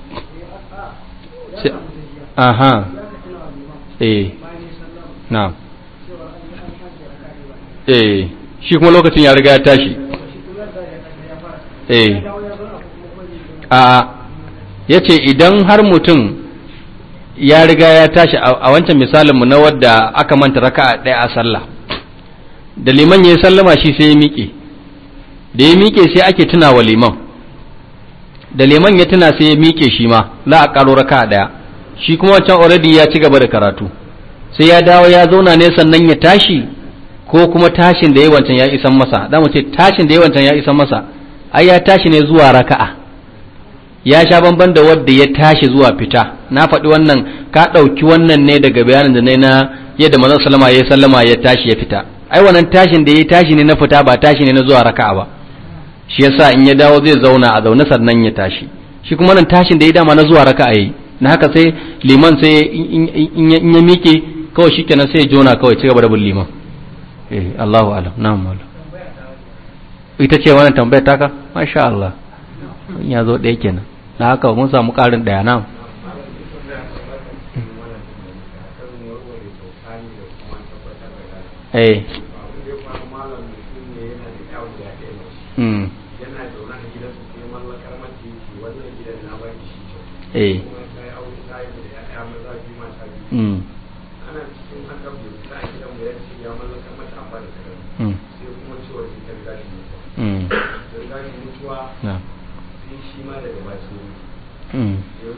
aha eh na eh shi kuma lokacin ya riga ya tashi eh a yace idan har mutum ya riga ya tashi a wancan misalinmu na wadda aka manta raka ɗaya a sallah da liman ya sallama shi sai ya miƙe da ya miƙe sai ake tuna wa liman da liman ya tuna sai ya miƙe shi ma za a ƙaro raka ɗaya shi kuma wancan already ya ci gaba da karatu sai ya dawo ya zauna ne sannan ya tashi ko kuma tashin da ya wancan ya isan masa da mu ce tashin da ya wancan ya isan masa ai ya tashi ne zuwa raka'a ya sha bamban da wanda ya tashi zuwa fita na faɗi wannan ka ɗauki wannan ne daga bayanin da na na yadda manzon sallama ya sallama ya tashi ya fita ai wannan tashin da ya tashi ne na fita ba tashi ne na zuwa raka'a ba shi yasa in ya dawo zai zauna a zaune sannan ya tashi shi kuma nan tashin da ya dama na zuwa raka'a yayi na haka sai liman sai in ya miƙe kawai shikenan sai ya jona kawai ci gaba da bin liman eh Allahu a'lam na'am mallam ita ce wannan tambayar taka masha Allah ya zo ɗaya kenan na haka mun samu ƙarin ɗaya na eh mm eh mm Mm. Yeah. Mm.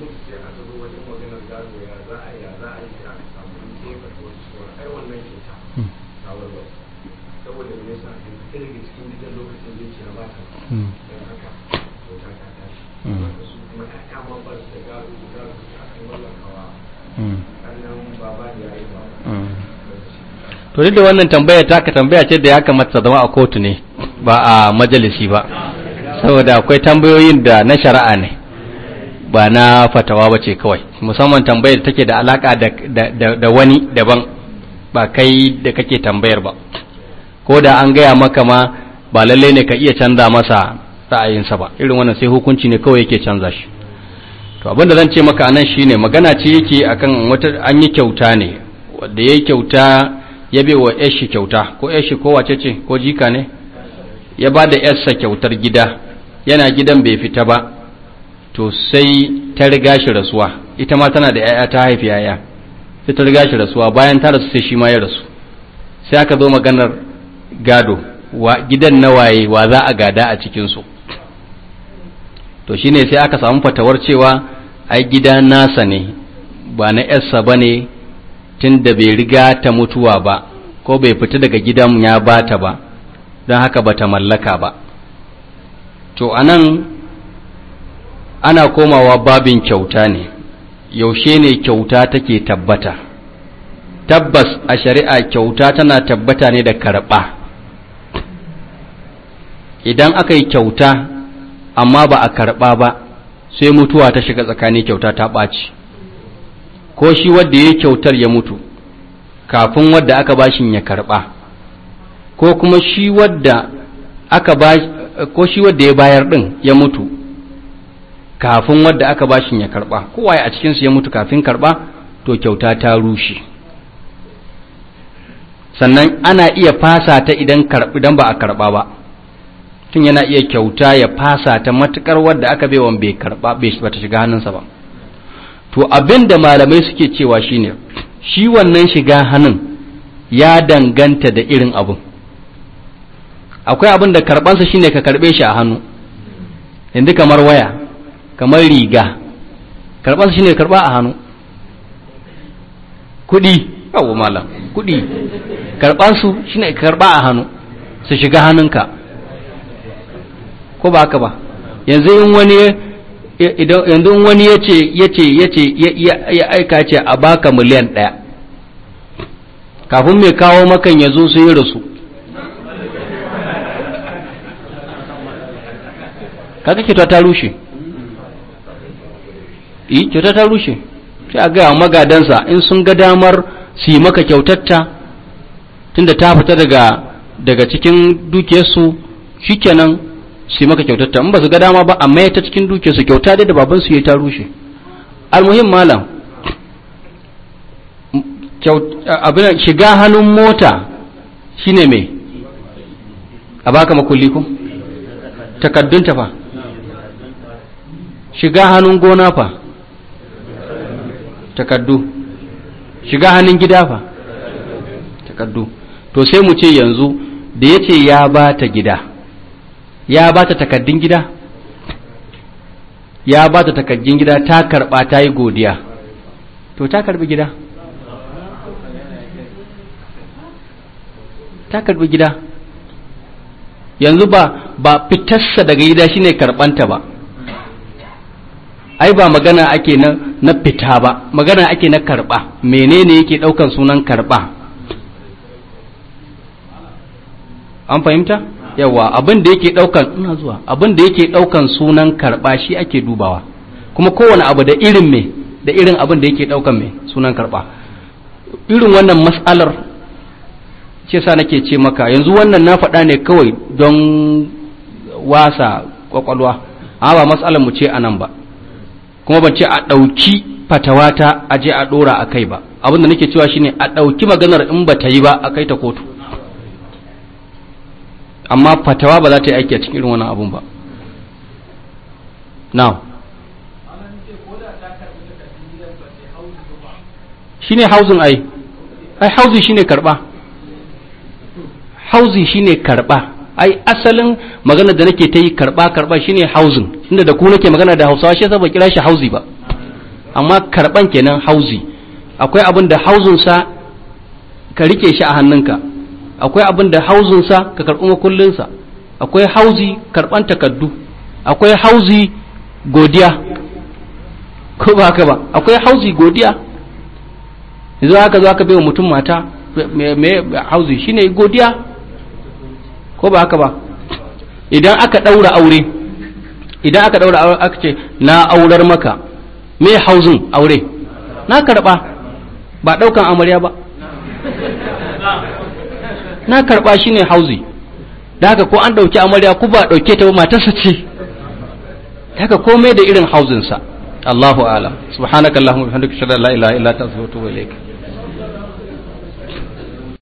To duk da wannan tambaya ta ka tambaya ce da ya kamata zama a kotu ne ba a majalisi ba saboda akwai tambayoyin da na shari'a ne ba na fatawa ba ce kawai musamman tambayar da take da alaka da, da, da wani daban ba kai da kake tambayar ba ko da an gaya maka ma ba lalle ne ka iya canza masa ra'ayinsa ba irin wannan sai hukunci ne kawai yake canza shi to abinda zan ce maka anan shine magana ce yake akan wata an yi kyauta ne wanda yayi kyauta ya bai wa yashi kyauta ko yashi ko wace ce ko jika ne ya ba da yarsa kyautar gida yana gidan bai fita ba to sai ta riga shi rasuwa ita ma tana da yaya ta haifi yaya sai ta riga shi rasuwa bayan ta rasu sai shi ma ya rasu sai aka zo maganar gado wa gidan nawaye wa za a gada a cikin su to shine sai aka samu fatawar cewa ai gida nasa ne ba na yarsa bane tunda bai riga ta mutuwa ba ko bai fita daga gidan ya bata ba don haka bata mallaka ba to anan ana komawa babin kyauta ne yaushe ne kyauta take tabbata. Tabbas a shari'a kyauta tana tabbata ne da karɓa. Idan aka yi kyauta amma ba a karɓa ba sai mutuwa ta shiga tsakani, kyauta ta ɓaci. Ko shi wadda ya kyautar ya mutu kafin wadda aka bashin ya karɓa, ko kuma shi wadda aka ba ko shi wadda ya bayar ɗin ya mutu kafin wadda aka bashin ya karɓa, kowa a cikinsu ya mutu kafin karɓa, to kyauta ta rushe. Sannan ana iya fasa ta idan idan ba a karɓa ba, tun yana iya kyauta ya fasa ta matukar wadda aka baiwa bai karɓa bai bata shiga hannunsa ba. To abin da malamai suke cewa shine shi wannan shiga hannun ya danganta da irin abun. Akwai abin da karɓansa shine ka karɓe shi a hannu, yanzu kamar waya, kamar riga, karɓansa shine karɓa a hannu. Kuɗi, yawo malam, kuɗi, karɓansu shine karɓa a hannu su shiga hannunka, ko ba haka ba? Yanzu in wani yanzu in wani yace yace yace ya aika ce a baka miliyan ɗaya, kafin mai kawo makan ya zo sai ya rasu, kaga kyauta ta rushe. Eh, kyauta ta rushe. Sai a gaya magadansa in sun ga damar su yi maka kyautatta tunda ta fita daga daga cikin dukiyarsu, shikenan su yi maka kyautatta. In ba su ga dama ba amma ya ta cikin dukiyarsu, kyauta dai da baban su ya ta rushe. Almuhim malam, abin shiga hannun mota shine me? A baka makulli ko? Takaddunta fa? Shiga hannun gona fa? Takaddu. Shiga hannun gida fa? Takaddu. To sai mu ce yanzu da yace ya ba ta gida, ya ba ta takaddun gida, ya ba ta takaddun gida, ta karba ta yi godiya, to ta karbi gida, ta karbi gida. Yanzu ba ba fitarsa daga gida shine karbanta ba, ai ba magana ake na na fita ba, magana ake na karba. Menene yake daukan sunan karba? An fahimta? Yawa, abin da yake daukan ina zuwa abin da yake daukan sunan karba shi ake dubawa, kuma kowane abu da irin me da irin abin da yake daukan me sunan karba. Irin wannan mas'alar ce sa nake ce maka yanzu wannan na faɗa ne kawai don wasa kwakwalwa, amma ba mas'alar mu ce anan ba, kuma ban ce a ɗauki fatawata a je a ɗora a kai ba. Abin da nake cewa shine a ɗauki maganar in ba ta yi ba a kai ta kotu, amma fatawa ba za ta yi aiki a cikin irin wannan abun ba. Now shine housing, ai ai housing shine karba, housing shine karba. Ai asalin magana da nake ta yi karba karba shine housing, inda da ku nake magana da Hausawa shi yasa ba kira shi housing ba, amma karban kenan housing. Akwai abin da housing sa ka rike shi a hannunka, akwai abin da housing sa ka karbi makullin sa, akwai housing karban takaddu, akwai housing godiya, ko ba haka ba? Akwai housing godiya. Yanzu haka zo aka bai wa mutum mata, me housing shine godiya, ko ba haka ba? Idan aka daura aure, idan aka daura aure aka ce na aurar maka, me housing aure? Na karba, ba daukan amarya ba, na karba shine housing. Da haka ko an dauki amarya ku ba dauke ta ba, matarsa ce. Haka komai da irin housing sa. Allahu a'lam. Subhanakallahumma wa bihamdika, ashhadu an la ilaha illa anta, astaghfiruka wa atubu ilaik.